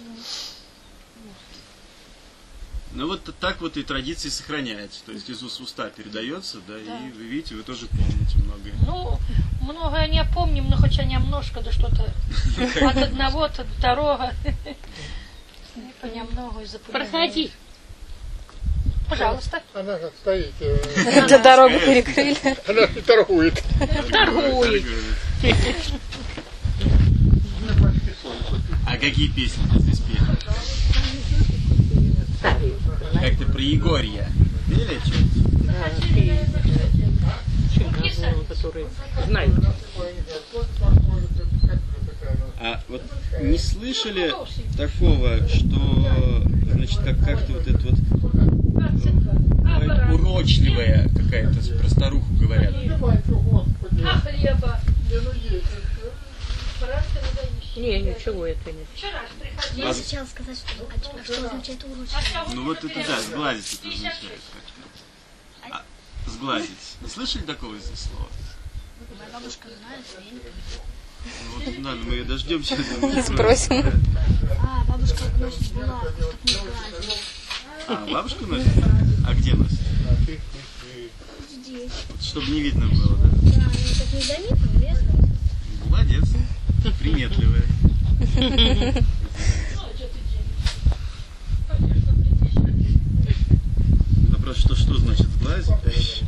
Ну вот так вот и традиции сохраняются. То есть из уст в уста передается, да, и вы видите, вы тоже помните многое. Ну, многое не помним, но хотя немножко, да что-то от одного, от второго. Понемногу и запоминаем. Проходи. Пожалуйста. Она как стоит, Да, дорогу перекрыли. она и торгует. Торгует. А какие песни ты здесь пели? Старые. Как-то про Егорья. Пели что-то? Которые знают. А вот не слышали такого, что, значит, как-то вот это вот урочливая какая-то, про старуху говорят. А хлеба? Не, ничего это нет. Вчера ж приходили. Я сначала сказать, что означает урочь. Ну вот это да, сглазить это означает. А, сглазить. Не слышали такого здесь слова? Моя бабушка знает, я не Ну, вот надо, мы ее дождемся. Спросим. А, бабушка носит булавку, чтоб не сглазить. А, бабушка носит? А где носит? Здесь. Чтобы не видно было, да? Да, ну так незаметно, лесно. Молодец. Приметливая. Вопрос, что значит сглазить?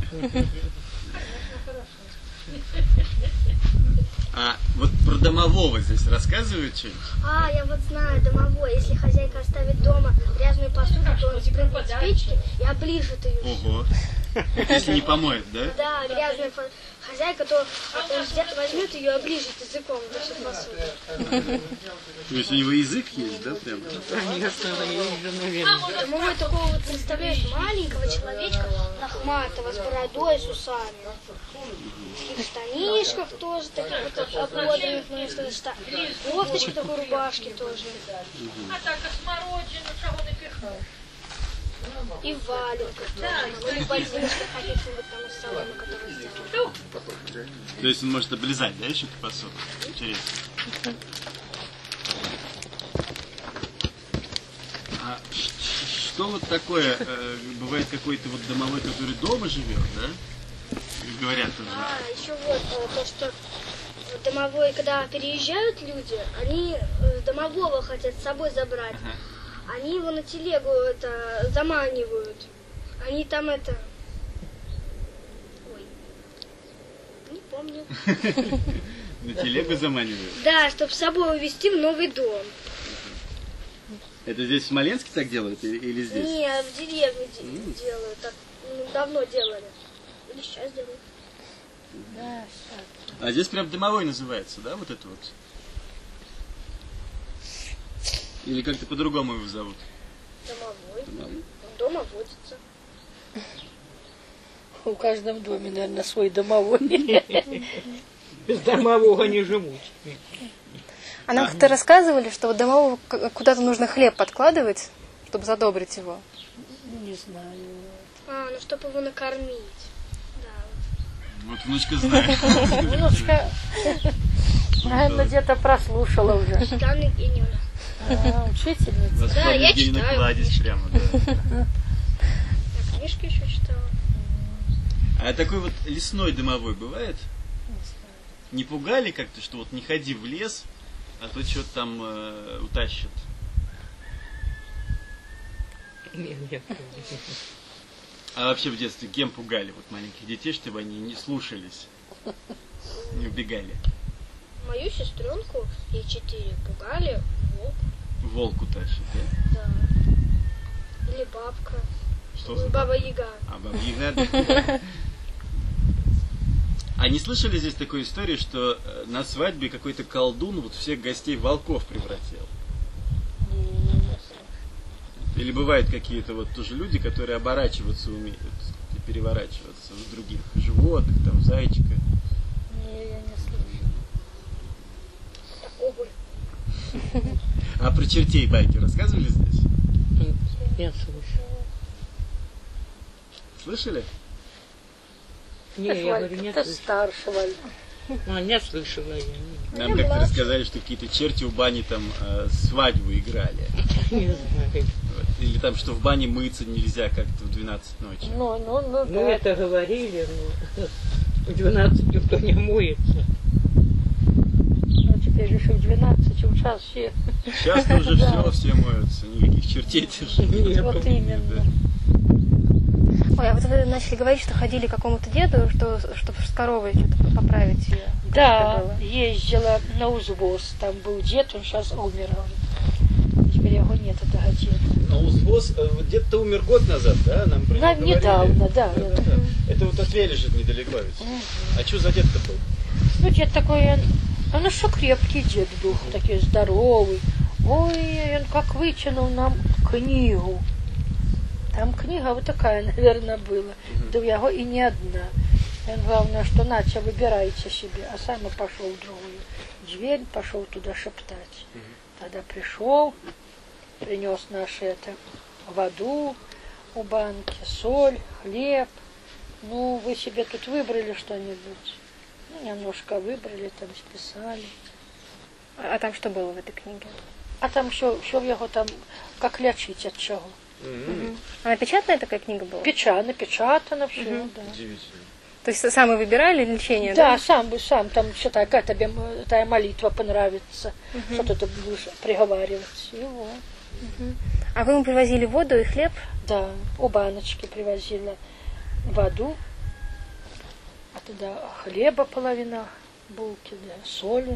А вот про домового здесь рассказывают что-нибудь? А, я вот знаю, домовой, если хозяйка оставит дома грязную посуду, то он спрыгнет с печки и оближет ее. Ого. Если не помоет, да? Да, грязная хозяйка, то он возьмет ее и оближет языком всю посуду. То есть у него язык есть, да, прям? Конечно, я уже, наверное. Домовой такого вот представляешь, маленького человечка, лохматого, с бородой, с усами. В таких штанишках тоже, таких вот ободранных, можно сказать, кофточка такой, рубашки тоже. А так, а смородину, чего напихаешь? И в валенках тоже. Ну и в ботиночках каких-нибудь там из соломы, которые сделаны. То есть он может облизать, да, еще эту посуду? Интересно. А что вот такое, бывает какой-то вот домовой, который дома живет, да? Говорят уже. Еще вот то, что домовой, когда переезжают люди, они домового хотят с собой забрать. Они его на телегу заманивают. Они там Ой. Не помню. На телегу заманивают? Да, чтобы с собой увезти в новый дом. Это здесь в Смоленске так делают или здесь? Не, в деревне делают. Так давно делали. Или сейчас делают. Да, А здесь прям домовой называется, да, вот это вот? Или как-то по-другому его зовут? Домовой. Дома водится. У каждом доме, наверное, свой домовой. Без домового не живут. А нам как-то рассказывали, что вот домового куда-то нужно хлеб подкладывать, чтобы задобрить его. Не знаю. Ну чтобы его накормить. Да. Вот внучка знает. Внучка, наверное, где-то прослушала уже. Светлана Евгеньевна. Учительница. Да, я читаю. Кладезь прямо, да. Я книжки еще читала. А такой вот лесной домовой бывает? Не пугали как-то, что вот не ходи в лес, а то что-то там утащат? Нет. А вообще в детстве кем пугали вот маленьких детей, чтобы они не слушались, не убегали? Мою сестренку, ей 4, пугали волк. Волку тащат, да? Да. Или бабка. Что за Баба Яга. А Баба Яга, да. А не слышали здесь такой истории, что на свадьбе какой-то колдун вот всех гостей в волков превратил? Или бывают какие-то вот тоже люди, которые оборачиваться умеют и переворачиваться в других животных, там, зайчика? Не, я не слышу. А про чертей байки рассказывали здесь? Нет, слушай. Слышали? Не, я говорю, нет. Ты старшего. Не слышала я. Нам как-то рассказали, что какие-то черти в бане там свадьбу играли. Не знаю. Вот. Или там, что в бане мыться нельзя как-то в 12 ночи. Ну, Ну, да. это говорили, но в 12 никто не моется. Ну, теперь же еще в 12 в час все. Сейчас-то уже все моются, никаких чертей даже нет. Вот именно. Ой, а вот вы начали говорить, что ходили к какому-то деду, чтобы с коровой что-то поправить ее. Да, ездила на узвоз. Там был дед, он сейчас умер. Теперь его нет, этого деда. А узвоз, дед-то умер год назад, да? Нам про него говорили. Недавно, да. Это вот от лежит недалеко ведь. А что за дед-то был? Ну, дед такой, он еще крепкий дед был, такой здоровый. Ой, он как вытянул нам книгу. Там книга вот такая, наверное, была. Да у него и не одна. Он главное, что Натя, выбирайте себе. А сам и пошел в другую дверь, пошел туда шептать. Тогда пришел, принес наши воду у банки, соль, хлеб. Ну, вы себе тут выбрали что-нибудь. Ну, немножко выбрали, там списали. А там что было в этой книге? А там що в його там, как лечить от чего. Она печатная такая книга была? Напечатано все, да. Удивительно. То есть сами выбирали лечение, Да, да? сам, там что-то, какая тебе такая молитва понравится, что ты будешь приговаривать. И вот. А вы ему привозили воду и хлеб? Да, у баночки привозила воду, а тогда хлеба половина, булки, да, соли.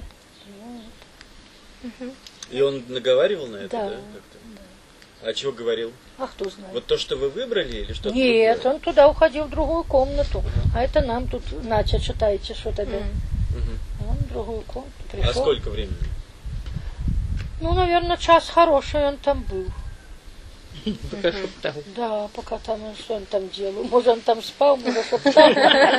Вот. И он наговаривал на это, Да. да? Как-то? А чего говорил? А кто знает? Вот то, что вы выбрали, или что-то Нет, другое? он туда уходил в другую комнату. А это нам тут, Натя, читайте, что тебе. Он в другую комнату пришел. А сколько времени? Ну, наверное, час хороший он там был. Пока шептал. Да, пока там, что он там делал. Может, он там спал, может, шептал.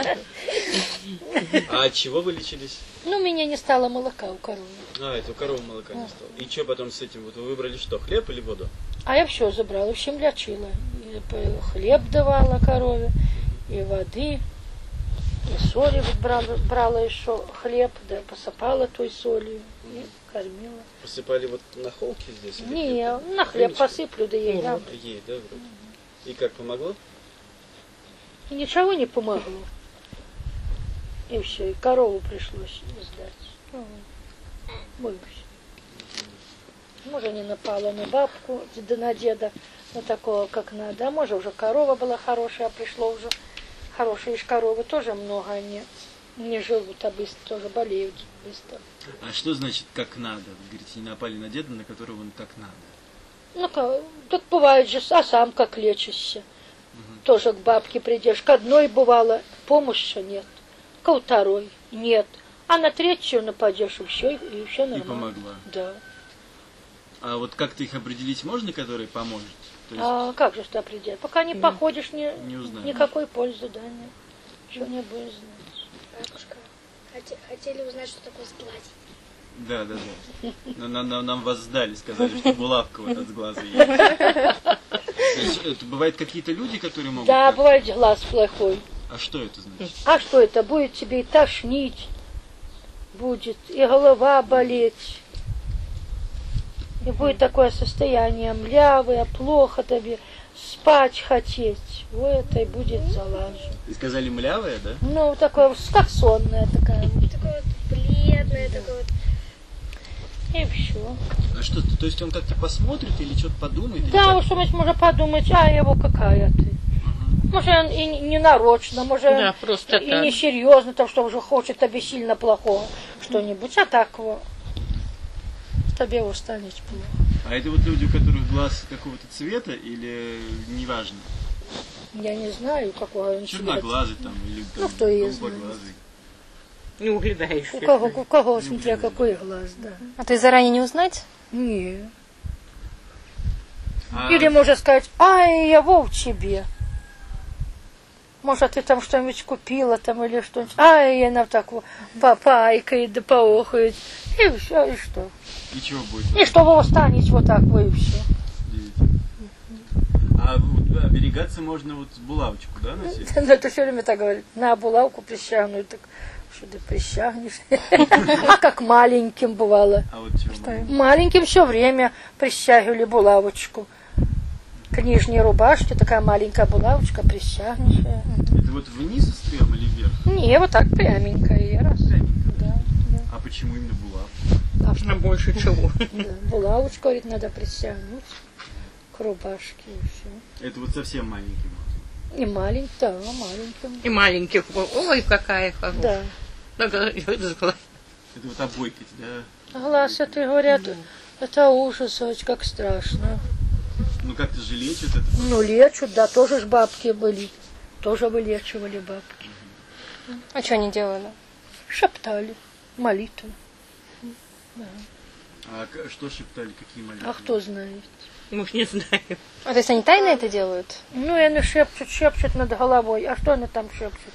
А от чего вы лечились? Ну, у меня не стало молока у коровы. А, это у коровы молока не стало. И что потом с этим? Вот вы выбрали что, хлеб или воду? А я все забрала, всем лечила. И хлеб давала корове, и воды. И соли вот брала еще хлеб, да, посыпала той солью и кормила. Посыпали вот на холке здесь? или Не, где-то? на хлеб Рыночка? посыплю, да ей дам. Ей, да, вроде. И как, помогло? И ничего не помогло. И все, и корову пришлось сдать. Боюсь. Может, не напала на бабку, да на деда, на такого, как надо. А может, уже корова была хорошая, а пришло уже хорошие ж коровы. Тоже много они не живут, а быстро тоже болеют быстро. А что значит как надо? Вы говорите, не напали на деда, на которого он так надо. Ну, так бывает же, а сам как лечишься. Тоже к бабке придешь. К одной бывало, помощи нет. Ко второй нет. А на третью нападешь, и все нормально. И помогла. Да. А вот как-то их определить можно, который поможет? То есть А как же ты определить? Пока не походишь, не узнаешь. никакой пользы, да, нет. Ничего не будешь знать. Бабушка, хотели узнать, что такое сглазить. Да. Но нам вас сдали, сказали, что булавка вот от глаза есть. То есть, это бывают какие-то люди, которые могут... Да, так- бывает глаз плохой. А что это значит? А что это? Будет тебе и тошнить, будет и голова болеть. И будет такое состояние млявое, плохо тебе, спать хотеть. Вот это и будет залажу. И сказали млявая, да? Ну, такое, как сонная такая. Такое вот бледное, такое вот. И все. А что, то есть он как-то посмотрит или что-то подумает? или Да, как? что-нибудь можно подумать, а его какая ты. Может, он и не нарочно, может, Да, он просто и так. не серьезно, там, что уже хочет тебе сильно плохого что-нибудь, а так вот. Тебе его станет плохо. А это вот люди, у которых глаз какого-то цвета или неважно? Я не знаю, какого он цвета. Черноглазый там или там, Ну, кто ее знает. голубоглазый. Не углядаешь. У кого, смотря какой глаз, да. А то есть заранее не узнать? Не. А Или можно сказать, ай, я в тебе. Может, ты там что-нибудь купила там или что-нибудь. Ай, она так вот попайкает да поохает. И все, и что? и чего будет? И что вы останетесь вот так, вы и все. Видите? А вот оберегаться можно вот булавочку, да, носить? Ну, это все время так говорит. На булавку прищагну. Так что ты прищагнешь? А как маленьким бывало. А вот чего? можно? Маленьким все время прищагивали булавочку. К нижней рубашке такая маленькая булавочка прищагнешь. Это вот вниз острем или вверх? Не, вот так пряменькая. И раз. Пряменько. Да, А почему именно булавка? да. А что? На больше чего. Да, булавочку, говорит, надо прищагнуть к рубашке и все. Это вот совсем маленький можно. И маленький, да, маленьким. И маленьких. Ой, какая хорошая. Да. Да. Это вот обойка, да? Глаз, это говорят, это ужас, ой, как страшно. Ну как-то же лечат это. Ну, лечат, да, тоже ж бабки были. Тоже вылечивали бабки. А что они делали? Шептали молитвы. А что шептали, какие молитвы? А кто знает? Мы ж не знаем. А то есть они тайно это делают? Ну, и они шепчут над головой. А что они там шепчут?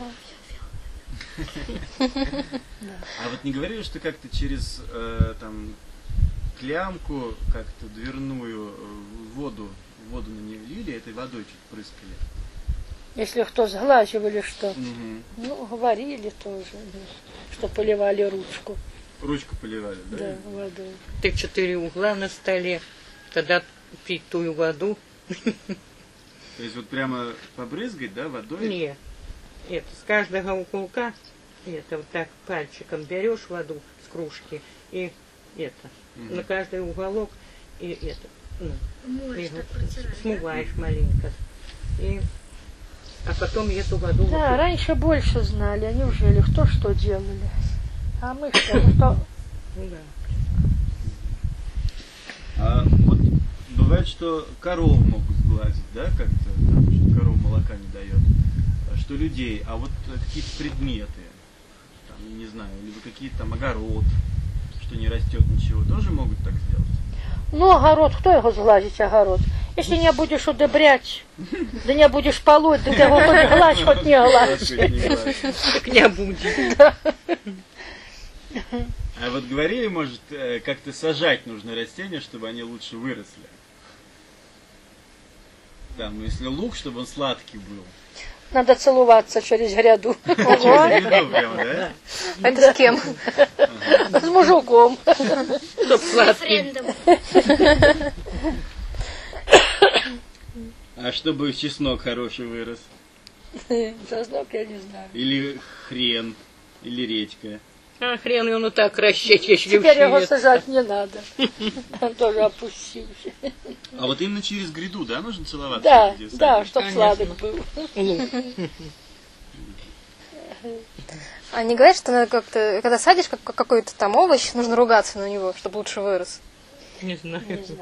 А вот не говорили, что как-то через там клямку, как-то дверную воду на нее лили, этой водой чуть прыскали? Если кто сглаживали что. Мгм. Ну, говорили тоже, да, что поливали ручку, Ручку поливали, да? да, водой. Ты 4 угла на столе. Тогда пить ту воду. То есть вот прямо побрызгать, да, водой? Нет. Это с каждого уголка, это вот так пальчиком берешь воду с кружки и это на каждый уголок и это Можешь и так протирать. смываешь маленько. И, а потом эту воду Да, раньше больше знали, они уже кто что делали. А мы что? ну, да. А вот бывает, что корову могут сглазить, да, как-то, там, что корова молока не дает, что людей, а вот какие-то предметы, там, я не знаю, либо какие-то там огород, что не растет ничего, тоже могут так сделать? Ну, огород, кто его сглазить, огород? Если не будешь удобрять, да не будешь полоть, да ты его хоть гладь, хоть не гладь. Так не будет. А вот говорили, может, как-то сажать нужно растения, чтобы они лучше выросли? Там, если лук, чтобы он сладкий был. надо целоваться через гряду. Через гряду прямо, да? Это с кем? С мужиком. Чтоб сладкий. Френдом. А чтобы чеснок хороший вырос? Чеснок я не знаю. Или хрен? Или редька? А хрен он и так расщечь, если Теперь его вшиет. сажать не надо. Он тоже опустился. А вот именно через гряду, да, нужно целоваться? Да, Где да, садишь? чтоб Конечно. сладок был. Они говорят, что надо как-то, когда садишь какой-то там овощ, нужно ругаться на него, чтобы лучше вырос. Не знаю. Не знаю.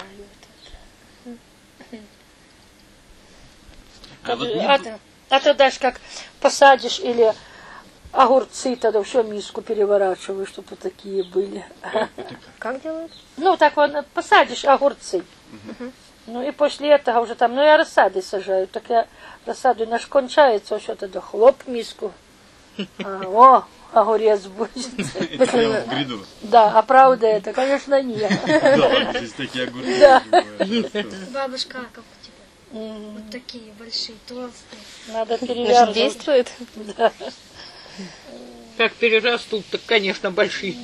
А вот мне А ты даже как посадишь или огурцы, тогда все миску переворачиваешь, чтобы вот такие были. Как делают? Ну, так вот, посадишь огурцы. Ну, и после этого уже там, ну, я рассады сажаю. Так я рассаду наш кончается, все тогда хлоп миску. О, огурец будет. это прямо в гряду. Да, а правда это, конечно, нет. Да, ладно, здесь такие огурцы. Да. бывают, растут. Бабушка, как у тебя? Вот такие большие, толстые. Надо Значит, перевязывать. действует. Да. Как перерастут, так, конечно, большие.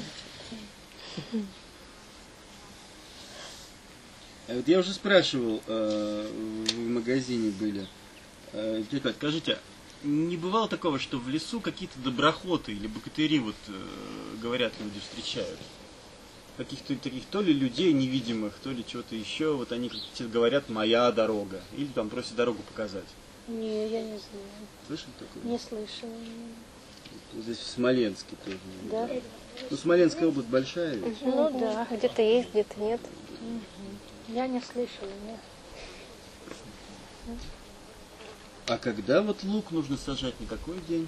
А вот я уже спрашивал, в магазине были. Тетя Кать, скажите, не бывало такого, что в лесу какие-то доброхоты или богатыри, вот, говорят, люди встречают? Каких-то таких, то ли людей невидимых, то ли чего-то еще, вот они как-то говорят «моя дорога», или там просят дорогу показать. Не, я не знаю. Слышали такое? Не слышала. Вот здесь в Смоленске тоже. Да? Ну, Смоленская область большая ведь. Ну да. Где-то есть, где-то нет. Я не слышала, нет. А когда вот лук нужно сажать, на какой день?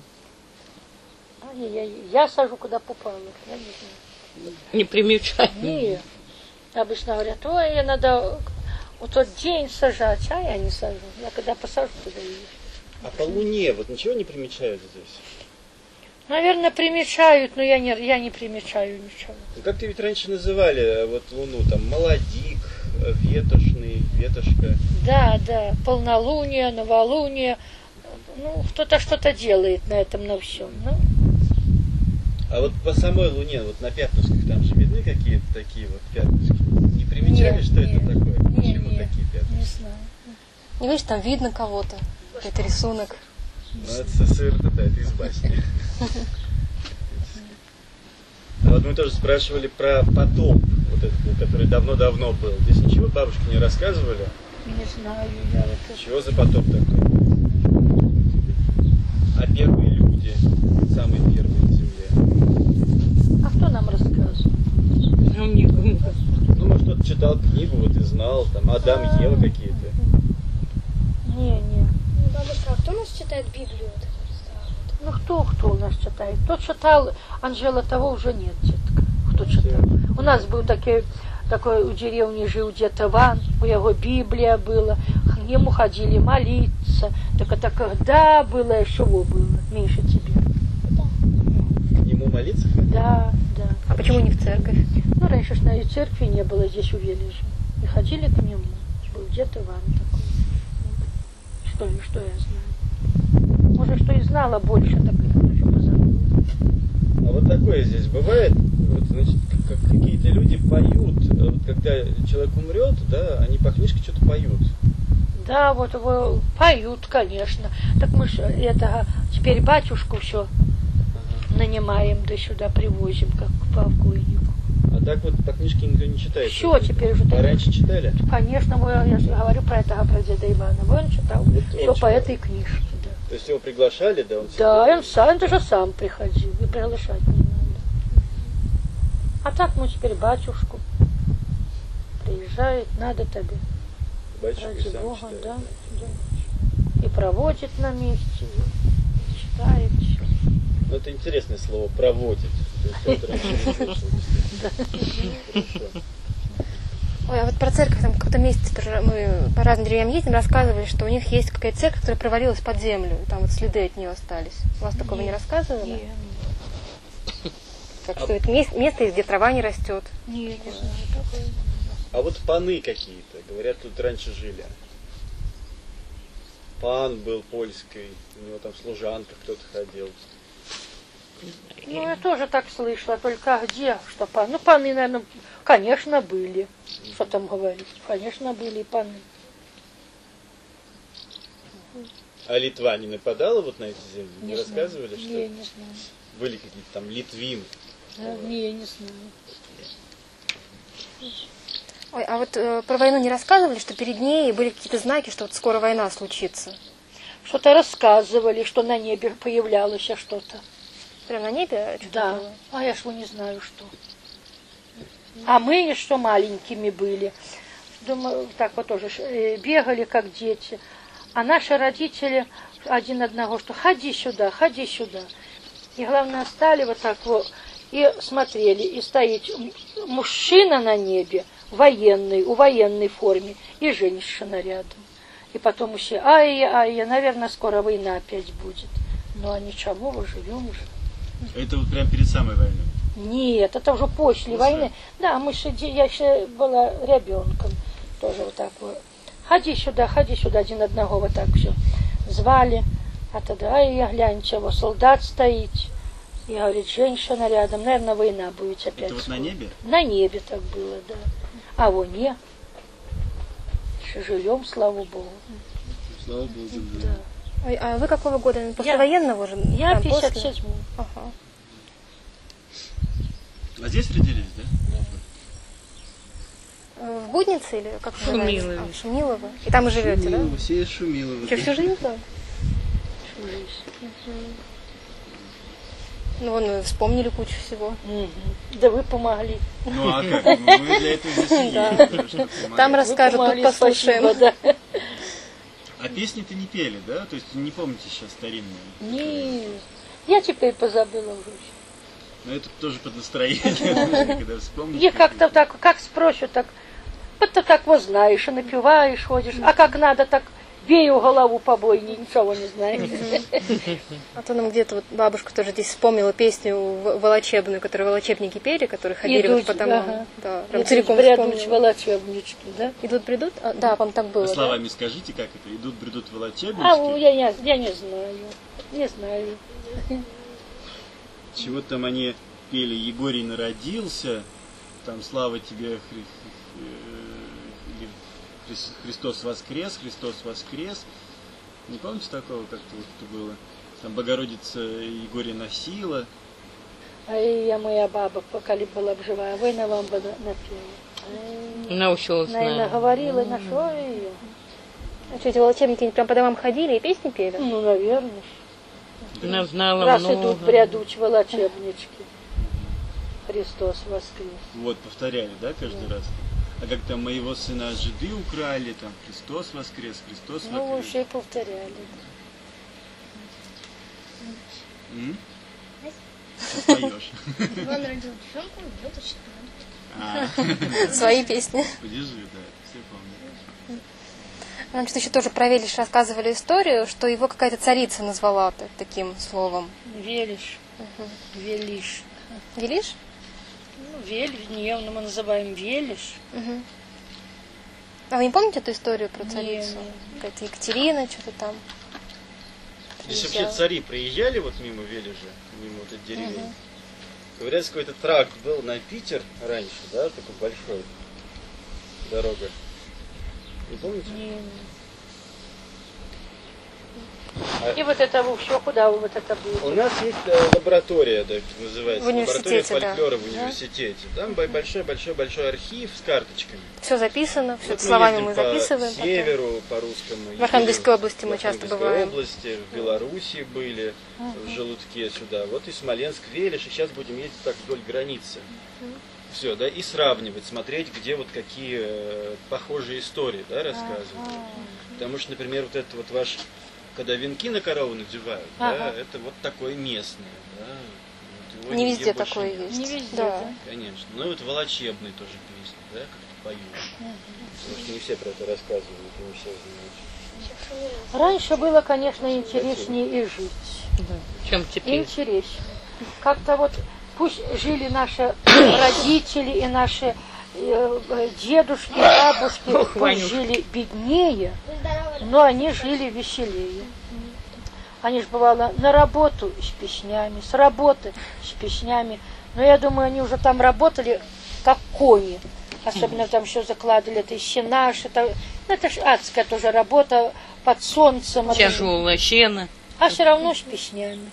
Я сажу, куда попало. Я не знаю. Не примечай. Не. Обычно говорят, ой, надо вот тот день сажать, а я не сажу. Я когда посажу, туда и ешь. А по луне вот ничего не примечают здесь? Наверное, примечают, но я не примечаю ничего. Ну, как-то ведь раньше называли вот луну там молодик, ветошный, ветошка. Да, да, полнолуние, новолуние. Ну, кто-то что-то делает на этом, на всем. Ну, А вот по самой луне, вот на пятнышках там же видны какие-то такие вот пятнышки? Не примечали, Нет, что нет. это такое? Почему нет, такие пятнышки? не знаю. Ну, видишь, там видно кого-то. Какой-то рисунок. Ну, это совершенно, да, это из басни. А вот мы тоже спрашивали про потоп, вот этот, который давно-давно был. Здесь ничего бабушки не рассказывали? Не знаю, я вот Чего за потоп такой? А первые люди, самые первые на земле? А кто нам рассказывал? Ну, не Ну, может, кто-то читал книгу, вот и знал, там, Адам и Ева какие-то. Не. Ну, бабушка, а кто у нас читает Библию? Ну, кто у нас читает? Кто читал, Анжела, того уже нет, детка. Кто читал? У нас был такой у деревни жил дед Иван, у его Библия была, к нему ходили молиться. Так это когда было, и чего было? Меньше тебе. К нему молиться ходили? Да. А почему не в церковь? Ну, раньше ж и церкви не было здесь у Вележа. И ходили к нему. Был дед Иван такой. Что я знаю? Может, что и знала больше, так и что позабыла. А вот такое здесь бывает, вот, значит, как какие-то люди поют, вот, когда человек умрет, да, они по книжке что-то поют. Да, вот его поют, конечно. Так мы ж теперь батюшку все нанимаем, да сюда привозим, как к покойнику. А так вот по книжке никто не читает. Все, теперь уже А раньше читали? Конечно, я же говорю про деда Ивана. Он читал Вот все он по читал. этой книжке. Да, То есть его приглашали, да? Он да, он даже сам приходил, и приглашать не надо. А так мы теперь батюшку приезжает, надо тебе. батюшка Ради сам Бога, читает. да. И проводит на месте, и читает все. Ну, это интересное слово «проводит». То есть, это раньше не слышал, действительно. Хорошо. Ой, а вот про церковь, там в каком-то месте тоже мы по разным деревням ездим, рассказывали, что у них есть какая-то церковь, которая провалилась под землю, и там вот следы от нее остались. У вас такого не рассказывали? Так что это место, где трава не растет. Не знаю такое. А вот паны какие-то, говорят, тут раньше жили. пан был польской, у него там служанка кто-то ходил. Ну, я тоже так слышала, только где, что паны? Ну, паны, наверное, конечно, были. Что там говорить? Конечно, были и паны. А Литва не нападала вот на эти земли? Не рассказывали, что Не знаю. были какие-то там литвины? Да, не знаю. Ой, а вот про войну не рассказывали, что перед ней были какие-то знаки, что вот скоро война случится? Что-то рассказывали, что на небе появлялось что-то. Прям на небе? Что-то Да, было? а я ж не знаю, что. А мы еще маленькими были. Думаю, так вот тоже бегали, как дети. А наши родители один одного, что ходи сюда, ходи сюда. И главное, стали вот так вот и смотрели. И стоит мужчина на небе, военный, у военной форме, и женщина рядом. И потом все, наверное, скоро война опять будет. Ну а ничего, мы живем уже. Это вот прям перед самой войной? Нет, это уже после войны. Да, я еще была ребенком. Тоже вот так вот. Ходи сюда, один одного вот так все. Звали. А тогда, гляньте, вот солдат стоит. И говорит, женщина рядом. Наверное, война будет опять. Это вот на небе? На небе так было, да. А вон не. Еще живем, слава Богу. Слава Богу, Да. Ой, а вы какого года? Послевоенного же? Я Там, после? 57-й. Ага. А здесь родились, да? В Буднице или как Шумилове. называется? Шумилово. И там и живете, да? Шумилово, все из Шумилова. Что, всю жизнь там? Ну, вон, вспомнили кучу всего. Да вы помогли. Ну а как? Мы для этого здесь и Да. есть, чтобы помогать. Там расскажут, Вы помогли, тут послушаем. спасибо, да. А песни-то не пели, да? То есть не помните сейчас старинные? Нет. Я теперь позабыла уже. Но это тоже под настроение, когда вспомнишь. И как-то так, как спросят, так, вот ты так вот знаешь, и напиваешь, ходишь, а как надо, так бей в голову побой, ничего не знаешь. А то нам где-то вот бабушка тоже здесь вспомнила песню волочебную, которую волочебники пели, которые ходили вот по домам. ага. Да, прям Идут целиком бредут вспомнила. волочебнички, да? Идут, бредут? А, да, по-моему, так было. А Да? словами скажите, как это? Идут, бредут волочебнички? Я не знаю. Не знаю. Чего там они пели? Егорий родился, там слава тебе, Христос воскрес, Христос воскрес. Не помните такого, как-то вот это было? Там Богородица Егория носила. А я моя баба, пока была живая, война вам бы напела. Научилась, Наверное, говорила, нашла ее. А что, эти волочебники они прям по домам ходили и песни пели? Ну, наверное. Она знала Раз много. идут прядуть волочебнички. Христос воскрес. Вот, повторяли, да, каждый раз? А как там моего сына жиды украли, там Христос воскрес, Христос Ну, воскрес. уже и повторяли. Что поешь? Он родил девчонку, идет очень Свои песни. Подержи, да, все помнят. Нам что-то еще тоже про Велиш рассказывали историю, что его какая-то царица назвала таким словом. Велиш. Велиш. Велиш? Ну, Велиш, дневно мы называем Велиш. Угу. А вы не помните эту историю про Не, царицу? не. Какая-то Екатерина, что-то там. Здесь вообще цари проезжали вот мимо Вележа, мимо вот этой деревни. Говорят, какой-то тракт был на Питер раньше, да, такой большой дорога. Не помните? И вот это все, куда вот это У будет? нас есть лаборатория, да, называется, В университете, лаборатория да. фольклора в университете. Там большой архив с карточками. Все записано, все Вот словами ездим мы по записываем. потом. северу, по русскому. В Архангельской ездим области мы в часто Архангельской бываем. области, в Белоруссии были, в Желудке сюда. Вот и Смоленск, Велиш, и сейчас будем ездить так вдоль границы. Все, да, и сравнивать, смотреть, где вот какие похожие истории, да, рассказывают. Потому что, например, вот это вот ваш, когда венки на корову надевают, да, это вот такое местное, да. Вот его Не нигде везде больше такое нет. есть. Не везде, Да. да. Конечно. Ну и вот волочебные тоже песни, да, как-то поют. Потому что не все про это рассказывают, и не все знают. Раньше было, конечно, интереснее и жить. Чем теперь? Интереснее. Как-то вот пусть жили наши родители и наши дедушки, бабушки, пусть Ванюшка. жили беднее, Но они жили веселее. Они же, бывало, на работу с песнями, с работы с песнями. Но я думаю, они уже там работали как кони. Особенно там еще закладывали это сенаж. Это ж адская тоже работа под солнцем. Тяжелое сено. А все равно с песнями.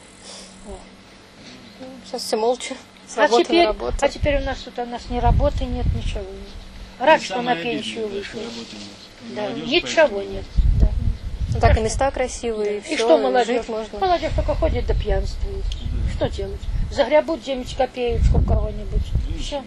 Сейчас все молча. С А работы на теперь, работу. а теперь у нас тут ни работы нет, ничего нет. Рад, что на Самое пенсию обидное, да, что вышел. работы нет. Да, Молодежь ничего поэтому- нет. Да. Ну, так и места красивые, И все, что молодежь? жить можно. Молодежь только ходит да пьянствует. Что делать? Загребут 9 копеечку у кого-нибудь. Все.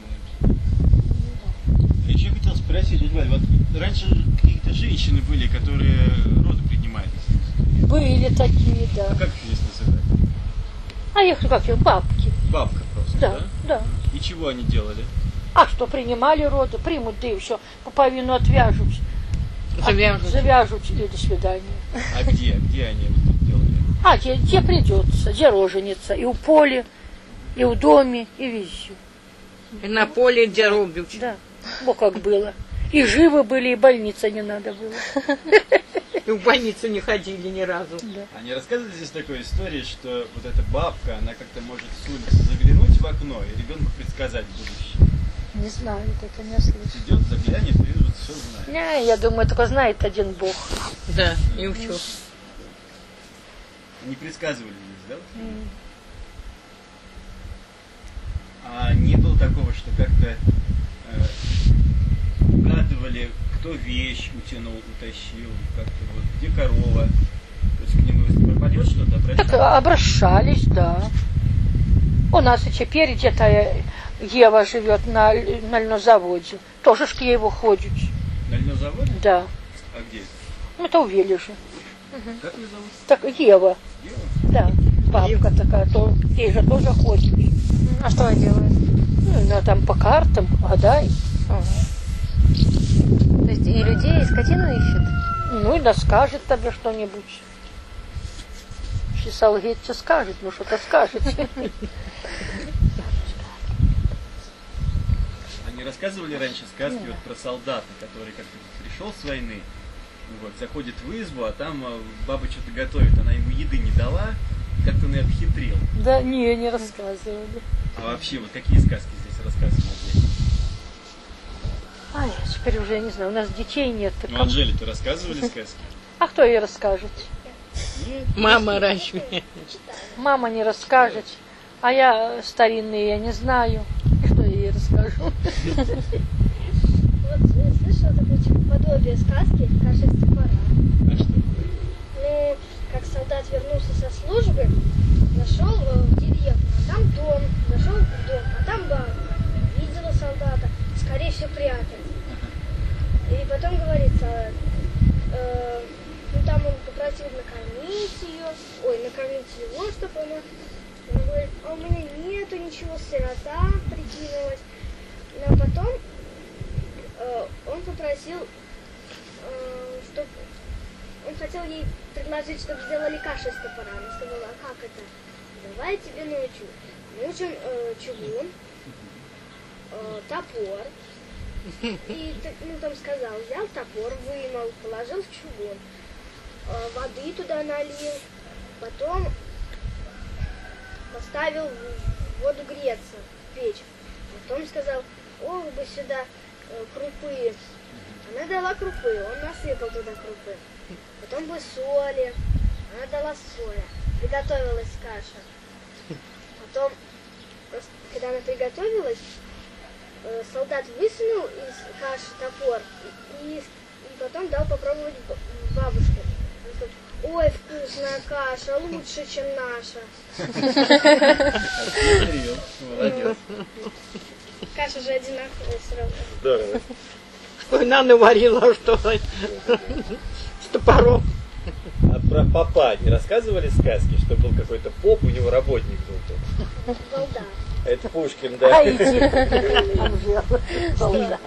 Еще хотел спросить, вот, Валь, вот раньше какие-то женщины были, которые роды принимали. Были такие, да. А как их здесь называют? А их, как ее, бабки. Бабка просто, Да, да. И чего они делали? А что, принимали роды, примут, да и все. Пуповину отвяжут. Завяжут. Завяжут и до свидания. А где? Где они это делали? А где придется, где роженица. И у поля, и у доме, и везде. И на поле, где рубят. Да, вот как было. И живы были, и больница не надо было. И в больницу не ходили ни разу. Они рассказывали здесь такой истории, что вот эта бабка, она как-то может с улицы заглянуть в окно и ребенку предсказать будущее. Не знаю, это не слышно. Идет, заглянет, и вот все знает. Не, я думаю, только знает один Бог. Да, и все. Не предсказывали здесь, да? А не было такого, что как-то угадывали, кто вещь утянул, утащил, как-то вот, где корова. То есть к нему, если пропадет что-то, Так обращаться. обращались, да. У нас и теперь где-то Ева живет на льнозаводе. Тоже ж к Еву ходят. На льнозаводе? Да. А где это? Ну, это у Вележи. Как ее зовут? Так, Ева. Ева? Да. Бабка такая, то ей же тоже ходит. А что она делает? Ну, она там по картам, гадай. То есть и людей, и скотину ищет? Ну, и да скажет тебе что-нибудь. Если солгется, скажет, ну что-то скажет. Они рассказывали раньше сказки вот про солдата, который как-то пришел с войны, вот, заходит в избу, а там баба что-то готовит, она ему еды не дала, как-то он ее обхитрил. Да, не рассказывали. А вообще, вот какие сказки здесь рассказывали? Ай, теперь уже я не знаю, у нас детей нет. так Ну, кому- Анжеле-то рассказывали сказки? А кто ей расскажет? Мама раньше. Мама не расскажет, а я старинные я не знаю. И что я ей расскажу? Вот слышала такое подобие сказки «Каша из топора». А что? Ну, как солдат вернулся со службы, зашел в деревню, а там дом, зашел в дом, а там бабка. Видела солдата, скорее всего прятать. И потом говорит солдат, ну там он попросил накормить ее, накормить его, чтобы она говорит, а у меня нету ничего, сирота прикинулась. Но потом он попросил, чтобы он хотел ей предложить, чтобы сделали кашу из топора. Она сказала, а как это? Давай я тебе научу. Нужен чугун, топор. И ну, там сказал, взял топор, вымыл, положил в чугун, воды туда налил, потом поставил воду греться, в печь. Потом сказал, ох бы сюда крупы. Она дала крупы, он насыпал туда крупы. Потом бы соли, она дала соли. Приготовилась каша. Потом, когда она приготовилась, солдат высунул из каши топор и потом дал попробовать бабушке. Она сказала, ой, вкусная каша, лучше, чем наша. Обхитрил. Молодец. Каша же одинаковая все равно. Здорово. Что она наварила, что с топором. А про попа не рассказывали сказки, что был какой-то поп, у него работник был тут? Балда. Это Пушкин, да. Ай, Анжела, солдат.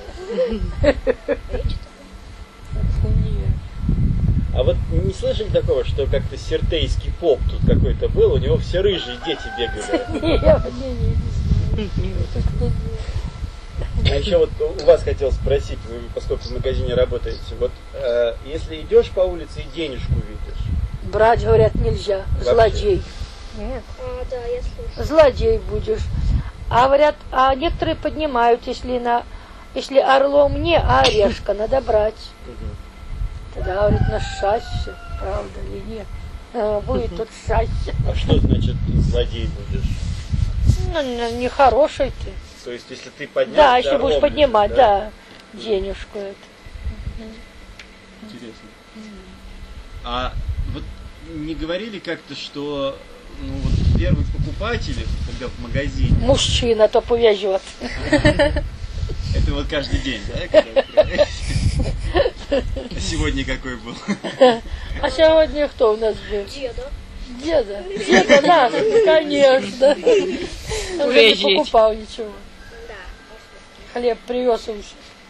А вот не слышали такого, что как-то сертейский поп тут какой-то был, у него все рыжие дети бегали? А еще вот у вас хотел спросить, вы, поскольку в магазине работаете, вот если идешь по улице и денежку видишь, Брать, говорят, нельзя. Вообще. Злодей. Нет. Да, я слышу. Злодей будешь. А говорят, а некоторые поднимают, если орлом не, а орешка, надо брать. Тогда, говорит, на счастье, правда или нет? Будет тут счастье. а что значит злодей будешь? Ну, нехороший ты. То есть если ты поднял, Да, ты если будешь орлом поднимать, лежишь, да, денежку это. Интересно. А вот не говорили как-то, что ну, вот первые покупатели, когда в магазине, Мужчина то повезет. это вот каждый день, да? Когда открываешь? А сегодня какой был? А сегодня кто у нас был? Деда. Деда. Деда, да, конечно. Он уже не Уезжать. покупал ничего. Да. Хлеб привез уже.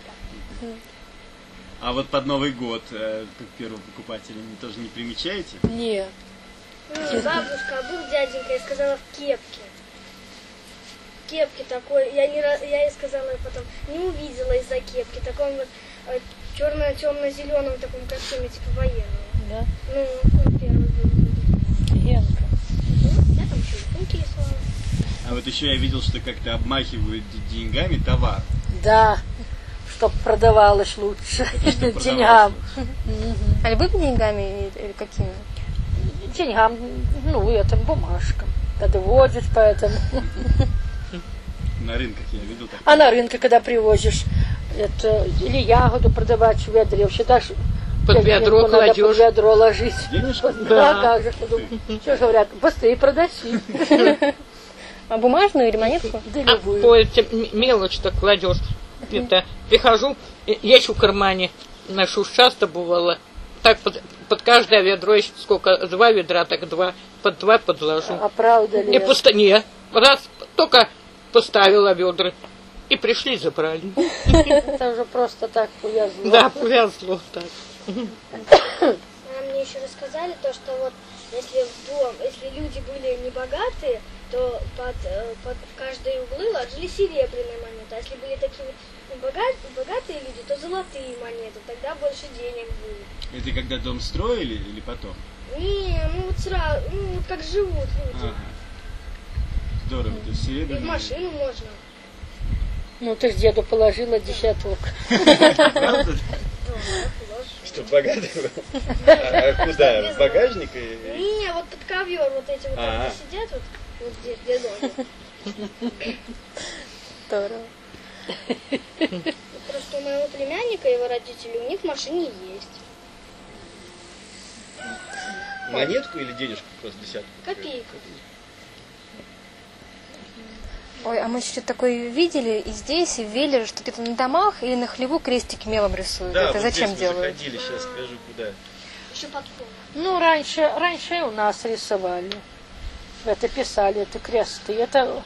А вот под Новый год, как первого покупателя, вы тоже не примечаете? Нет. Бабушка, а был дяденька, я сказала, в кепке. В кепке такой, я ей сказала, я потом не увидела из-за кепки. Таком вот черно-темно-зеленом таком костюме, типа военного. Да. Ну, он первый был. Генка. Я там еще и сумки рисовала. А вот еще я видел, что как-то обмахивают деньгами товар. Да. Чтоб продавалось лучше. Чтоб продавалось Деньгам. А любыми деньгами или какими? Деньгам, ну, это бумажкам. Надо водить, поэтому. На рынках я видел так. А на рынке, когда привозишь, это, или ягоду продавать в ведре, считаешь, Под ведро надо под кладешь. ведро ложить. Денежку? Да, как же. Что говорят, быстрее продаси. А бумажную или монетку? Да А любую. по этим мелочь-то кладешь. Это, прихожу, есть в кармане, ношу часто бывало. Так под каждое ведро, если сколько, 2 ведра, так 2, под 2 подложу. А правда ли? это? Не, раз только поставила ведра. И пришли, забрали. Это уже просто так повезло. Да, повезло так. Мне еще рассказали то, что вот если люди были не богатые, то под каждые углы ложили серебряные монеты. А если были такие вот богатые люди, то золотые монеты. Тогда больше денег будет. Это когда дом строили или потом? Не, ну вот сразу, ну вот как живут люди. Ага. Здорово, то есть И в серебряный. машину можно. Ну, ты ж деду положила десяток. Правда? Что богатый был? А куда? В багажник? Не, вот под ковер вот эти вот А. там сидят, вот здесь, где дома. Здорово. Просто у моего племянника, его родители, у них в машине есть. Монетку или денежку просто десятку? Копейку. Ой, а мы еще что-то такое видели и здесь, и в Веллере, что где-то на домах или на хлеву крестики мелом рисуют. Да, Это вот зачем здесь мы делают? заходили, сейчас скажу куда. Еще под полом. Ну, раньше и у нас рисовали. Это писали, это кресты. Это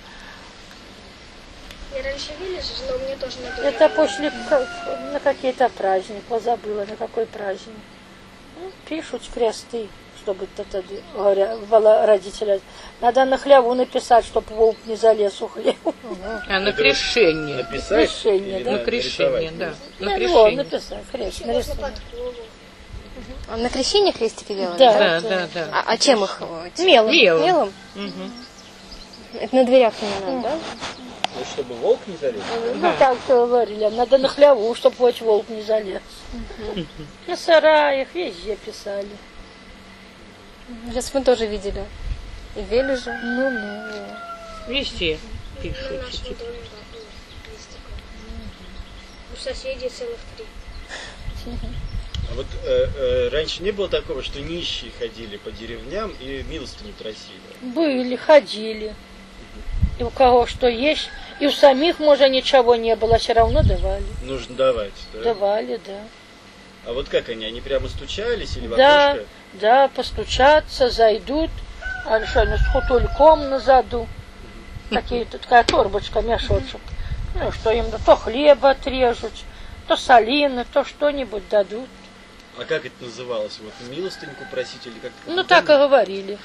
Я раньше видела, жила, у меня тоже на доме. Это после на какие-то праздники, позабыла, на какой праздник. Ну, пишут кресты, чтобы говорят родители. Надо на хлеву написать, чтобы волк не залез у хлева. А на крещение. Написать? Крещение, или да. На крещение, нарисовать? да. Да, На ну, крещение. написать, крест, Еще можно нарисовать. под голову. А на крещение крестики делали? Да. Да. А чем их? Мелом. Мелом. Это на дверях не надо, да? Ну, чтобы волк не залез? Ну, так говорили. Надо на хлеву, чтобы хоть волк не залез. На сараях везде писали. Сейчас мы тоже видели. И в Веллере. Ну. Везде В пишут. нашем доме да, есть такое. У соседей целых 3. А вот раньше не было такого, что нищие ходили по деревням и милостыню просили? Были, ходили. И у кого что есть. И у самих, может, ничего не было, все равно давали. Нужно давать, да? Давали, да. А вот как они? Они прямо стучались или в Да, окошко? да, постучаться, зайдут. А что, с хутульком на заду. Такая торбочка, мешочек. Ну, что им то хлеба отрежут, то солины, то что-нибудь дадут. А как это называлось? Вот милостыньку просить или как-то? Ну, так и говорили.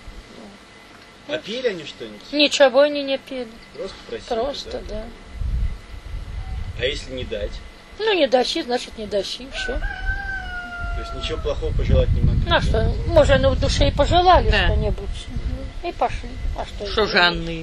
А пели они что-нибудь? Ничего они не пели. Просто просили, Просто, да? да. А если не дать? Ну, не дащи, значит, не дащи, все. То есть ничего плохого пожелать не могли? Ну, а что, может, они в душе и пожелали Да. что-нибудь. И пошли. А что? Что жанные.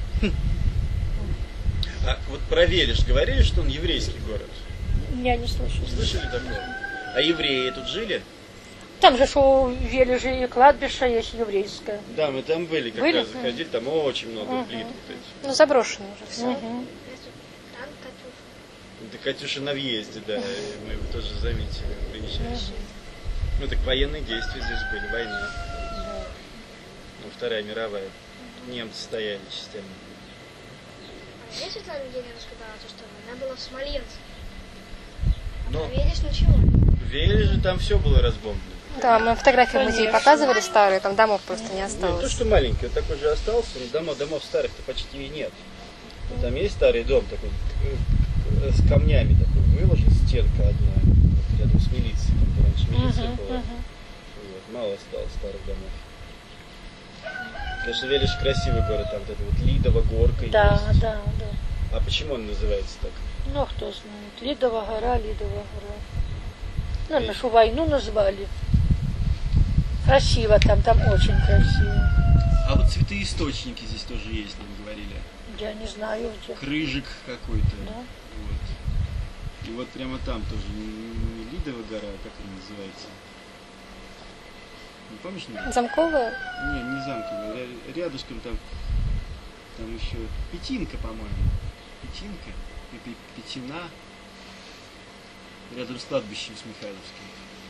А вот про Велиш говорили, что он еврейский город? Я не слышу. Слышали такое? А евреи тут жили? Там же у Вележи и кладбище есть еврейское. Да, мы там были, как Были? раз заходили, там очень много плит. Вот этих. Ну, заброшено уже все. Мгм. Там Катюша. Это Катюша на въезде, да, и мы его тоже заметили, приезжали. Ну так военные действия здесь были, война. Ну, Вторая мировая. Немцы стояли частями. А мне Светлана Евгеньевна сказала, что война была в Смоленске. Но Видишь, ничего. в Велиже там все было разбомблено. Да, мы фотографии в музее Конечно. показывали старые, там домов просто не Не то, осталось. что маленький, он такой же остался, но домов старых-то почти и нет. Вот там есть старый дом такой, с камнями такой, выложен, стенка одна, вот рядом с милицией, там раньше милиция была. Вот, мало осталось старых домов. Конечно, Велиш красивый город, там вот эта вот Лидова горка Да, есть. да, да. А почему он называется так? Ну, кто знает. Лидова гора, Лидова гора. Ну, нашу войну назвали. Красиво там очень красиво. А вот святые источники здесь тоже есть, нам говорили. Я не знаю где. Крыжик какой-то. Да. Вот. И вот прямо там тоже не Лидова гора, а как она называется? Не помнишь? Замковая? Не замковая. Рядышком там еще Петинка, по-моему. Петинка? Петина. Рядом с кладбищем с Михайловским.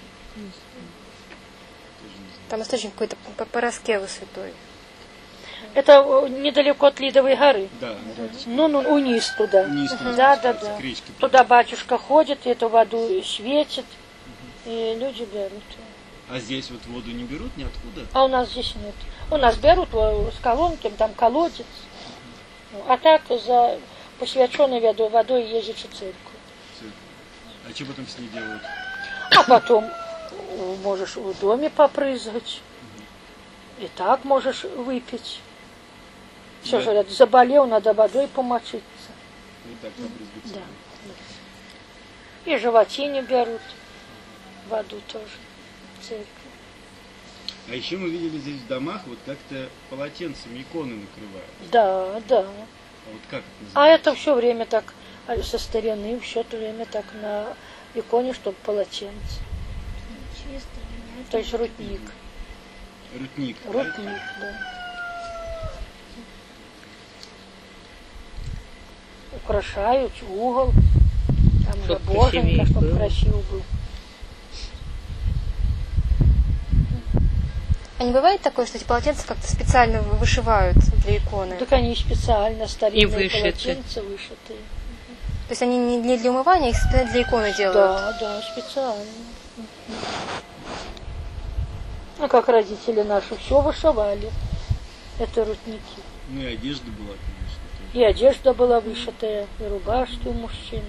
Тоже не знаю. Там источник какой-то по Пороскеву святой. Это недалеко от Лидовой горы. Да, Ну, вниз туда. Вниз туда Да, да, спускается, да. к речке. Туда батюшка ходит, и эту воду светит, и люди берут. А здесь вот воду не берут ниоткуда? А у нас здесь нет. У нас берут с колонки, там колодец. А так за посвященной водой ездят в церковь. А что потом с ней делают? А потом можешь в доме попрызгать. И так можешь выпить. Все же говорят, заболел, надо водой помочиться. Вот так побрызгаться. Да. И животине берут воду тоже в церковь. А еще мы видели здесь в домах вот как-то полотенцем иконы накрывают. Да, да. А вот как это А называется? это все время так, со старины, все это время так на иконе, чтобы полотенце. То есть рутник. Рутник. да? Рутник, да. Украшают угол. Там же Чтоб боженька, красивее чтобы было. красиво был. А не бывает такое, что эти полотенца как-то специально вышивают для иконы? Так они специально старинные вышиты. полотенца вышитые. То есть они не для умывания, их специально для иконы делают? Да, да, специально. Ну, как родители наши все вышивали. Это рутники. Ну и одежда была, конечно, тоже. И одежда была вышитая, и рубашки у мужчин.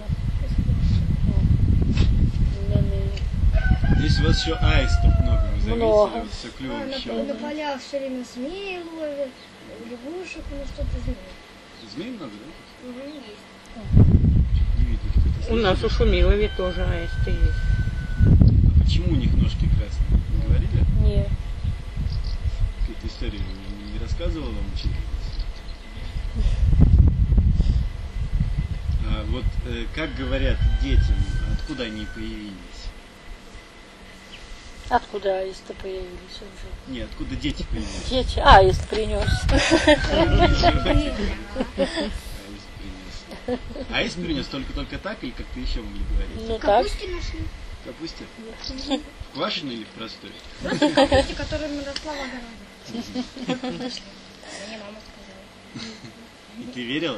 Льняные. Здесь у вас еще аистов много, вы заметили? Много. Вот все клювище. На полях все время змеи ловят, лягушек, ну что-то змеи. Змей много, да? Есть. Не видно, кто-то У нас у слышит. Шумилове тоже аисты есть. А почему у них ножки красные? Не говорили? Нет. Какую-то историю не рассказывала вам учительница? А вот как говорят детям, откуда они появились? Откуда аисты появились уже? Не, откуда дети появились? Дети. Аист принес. Аист принес только так, или как-то еще могли говорить? Ну так. Капусте нашли. В капусте? В квашеной или в простой? Капусте, которая росла в огороде. Нашли. Мне мама сказала. И ты верила?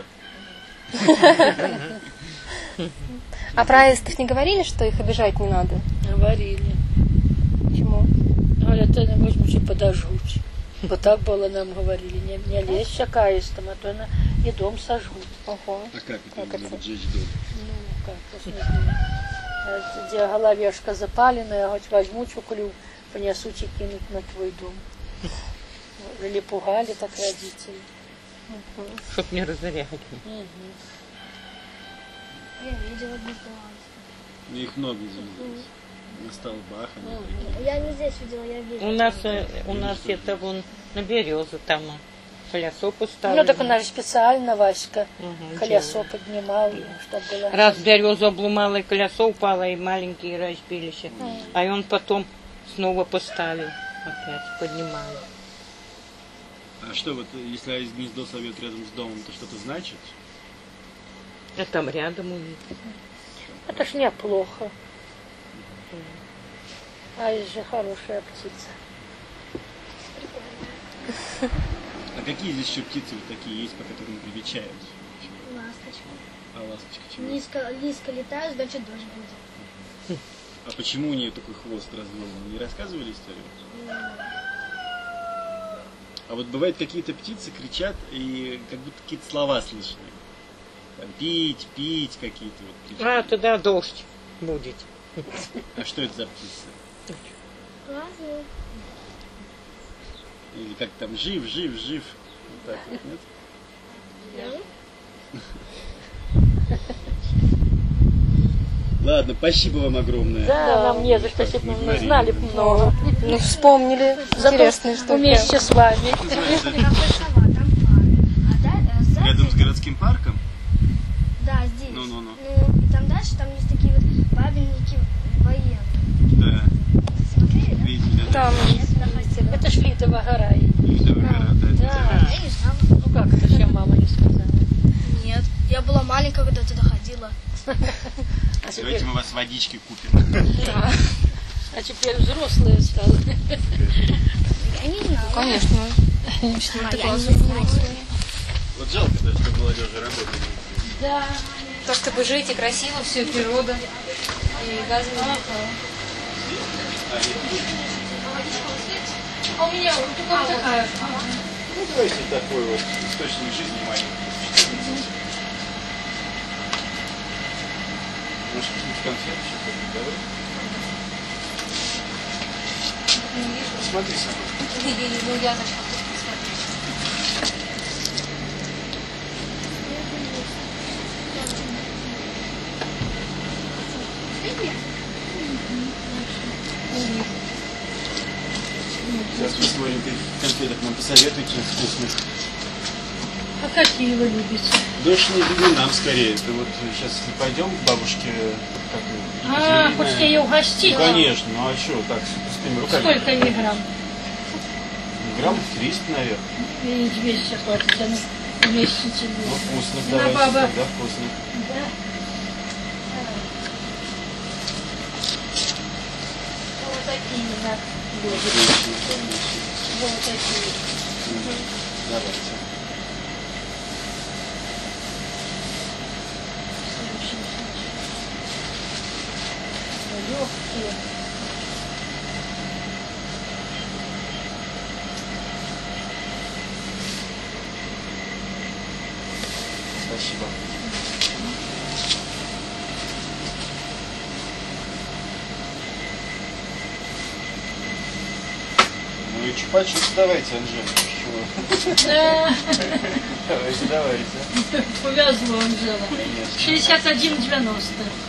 А про аистов не говорили, что их обижать не надо? Говорили. Почему? Говорят, это возьмут и подожгут. Вот так было нам говорили. Не лезь к аистам, а то и дом сожгут. Ого. А как это Как может это? жечь дом? Ну, как, вот не знаю. Где головешка запаленная, хоть возьму чуклю, понесут и кинут на твой дом. Или пугали так родители. Чтоб не разоряли. Я видела гнездо. Ну, их много извинилось. На столбах. Я не здесь видела, я видела. У нас это вон на березу там колесо поставили. Ну, так она же специально, Васька, Мгм, колесо поднимал, чтобы было... Раз березу обломала, и колесо упало, и маленькие разбились. А он потом снова поставил. Опять поднимали. А что вот, если гнездо совет рядом с домом, то что-то значит? А там рядом у них. Это ж неплохо. А есть же хорошая птица. А какие здесь еще птицы вот такие есть, по которым примечают? Ласточка. А ласточка чего? Низко летают, значит дождь будет. А почему у нее такой хвост раздвоенный? Не рассказывали историю? А вот бывают какие-то птицы кричат, и как будто какие-то слова слышны. Там, пить, пить какие-то вот кричат. А, туда дождь будет. А что это за птицы? Разные. Или как там, жив, жив, жив. Вот так вот, нет? Ладно, спасибо вам огромное. Да, нам не за что, если бы мы знали б много. Ну, вспомнили. Интересные штуки. Вместе с вами. Называется Там сова, там пары. Сзади... рядом с городским парком? Да, здесь. Ну. И там дальше, там есть такие вот бабинники военные. Да. Смотрели, да? Видели, да? Там Это Швидова гора. Видовая гора, да. Да. Я не знала. Ну как это, чья мама не сказала? Нет, я была маленькая, когда туда ходила. А Давайте теперь, мы вас водички купим. а теперь взрослые стали. Я не знала. конечно. Я не знаю. Вот жалко, да, что молодежи работает. Да. То, чтобы жить и красиво, все, природа. И газы не хватало. А у меня вот только такая. Ну, давайте такой вот источник жизни маленький. Может, какие-нибудь конфеты что-то давай? Смотри сама. Ну, я зашла посмотреть. Сейчас посмотрим, каких конфеток нам посоветуете вкусных. А какие вы любите? Дождь не беги нам скорее. Это вот сейчас если пойдем к бабушке, как А, хочете ее угостить? Ну, конечно, ну а что, так, с пустыми руками. Сколько ей грамм? Грамм 300, наверное. И 200 хватит, она вместите. Ну, вкусно, На давайте, баба. тогда вкусно. Да. Вот такие, да. Отлично, отлично. Вот такие. Давайте. Легкие. Спасибо. Ну и чупа-чупс давайте, Анжела. Да, Давайте. повезло, Анжела. Конечно. 61,90.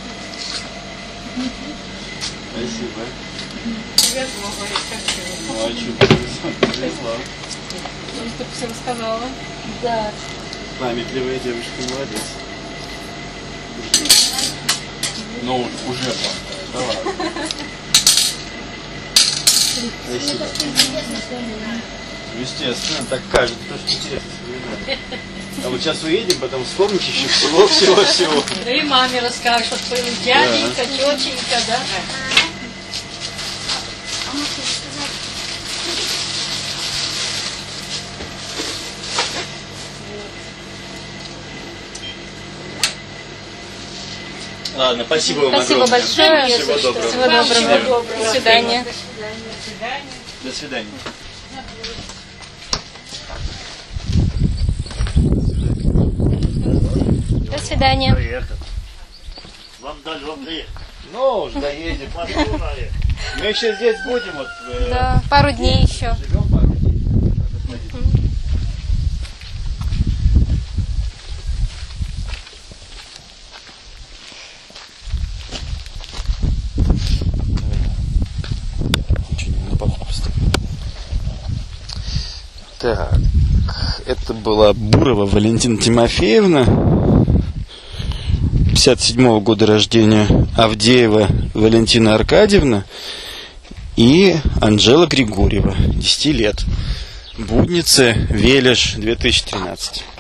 Спасибо. Повезло, говорит, как Ну а что, повезло. Ты все рассказала. Да. Памятливая девушка, молодец. Ну, уже давай. Спасибо. Естественно, так кажется, то, что интересно вспоминать. А вот сейчас уедем, потом вспомните еще всего-всего-всего. Да и маме расскажешь, вот был дяденька, тетенька, да? Ладно, спасибо вам Спасибо огромное. большое. Всего доброго. Всего доброго. Всего До свидания. До свидания. До свидания. Вам дали, вам приехать. Ну, уж доедем. Машину наверх. Мы еще здесь будем, вот. Да, пару дней еще. Живем пару дней. Надо сходить. была Бурова Валентина Тимофеевна, 57-го года рождения, Авдеева Валентина Аркадьевна и Анжела Григорьева, 10 лет. Будницы, Велиш, 2013.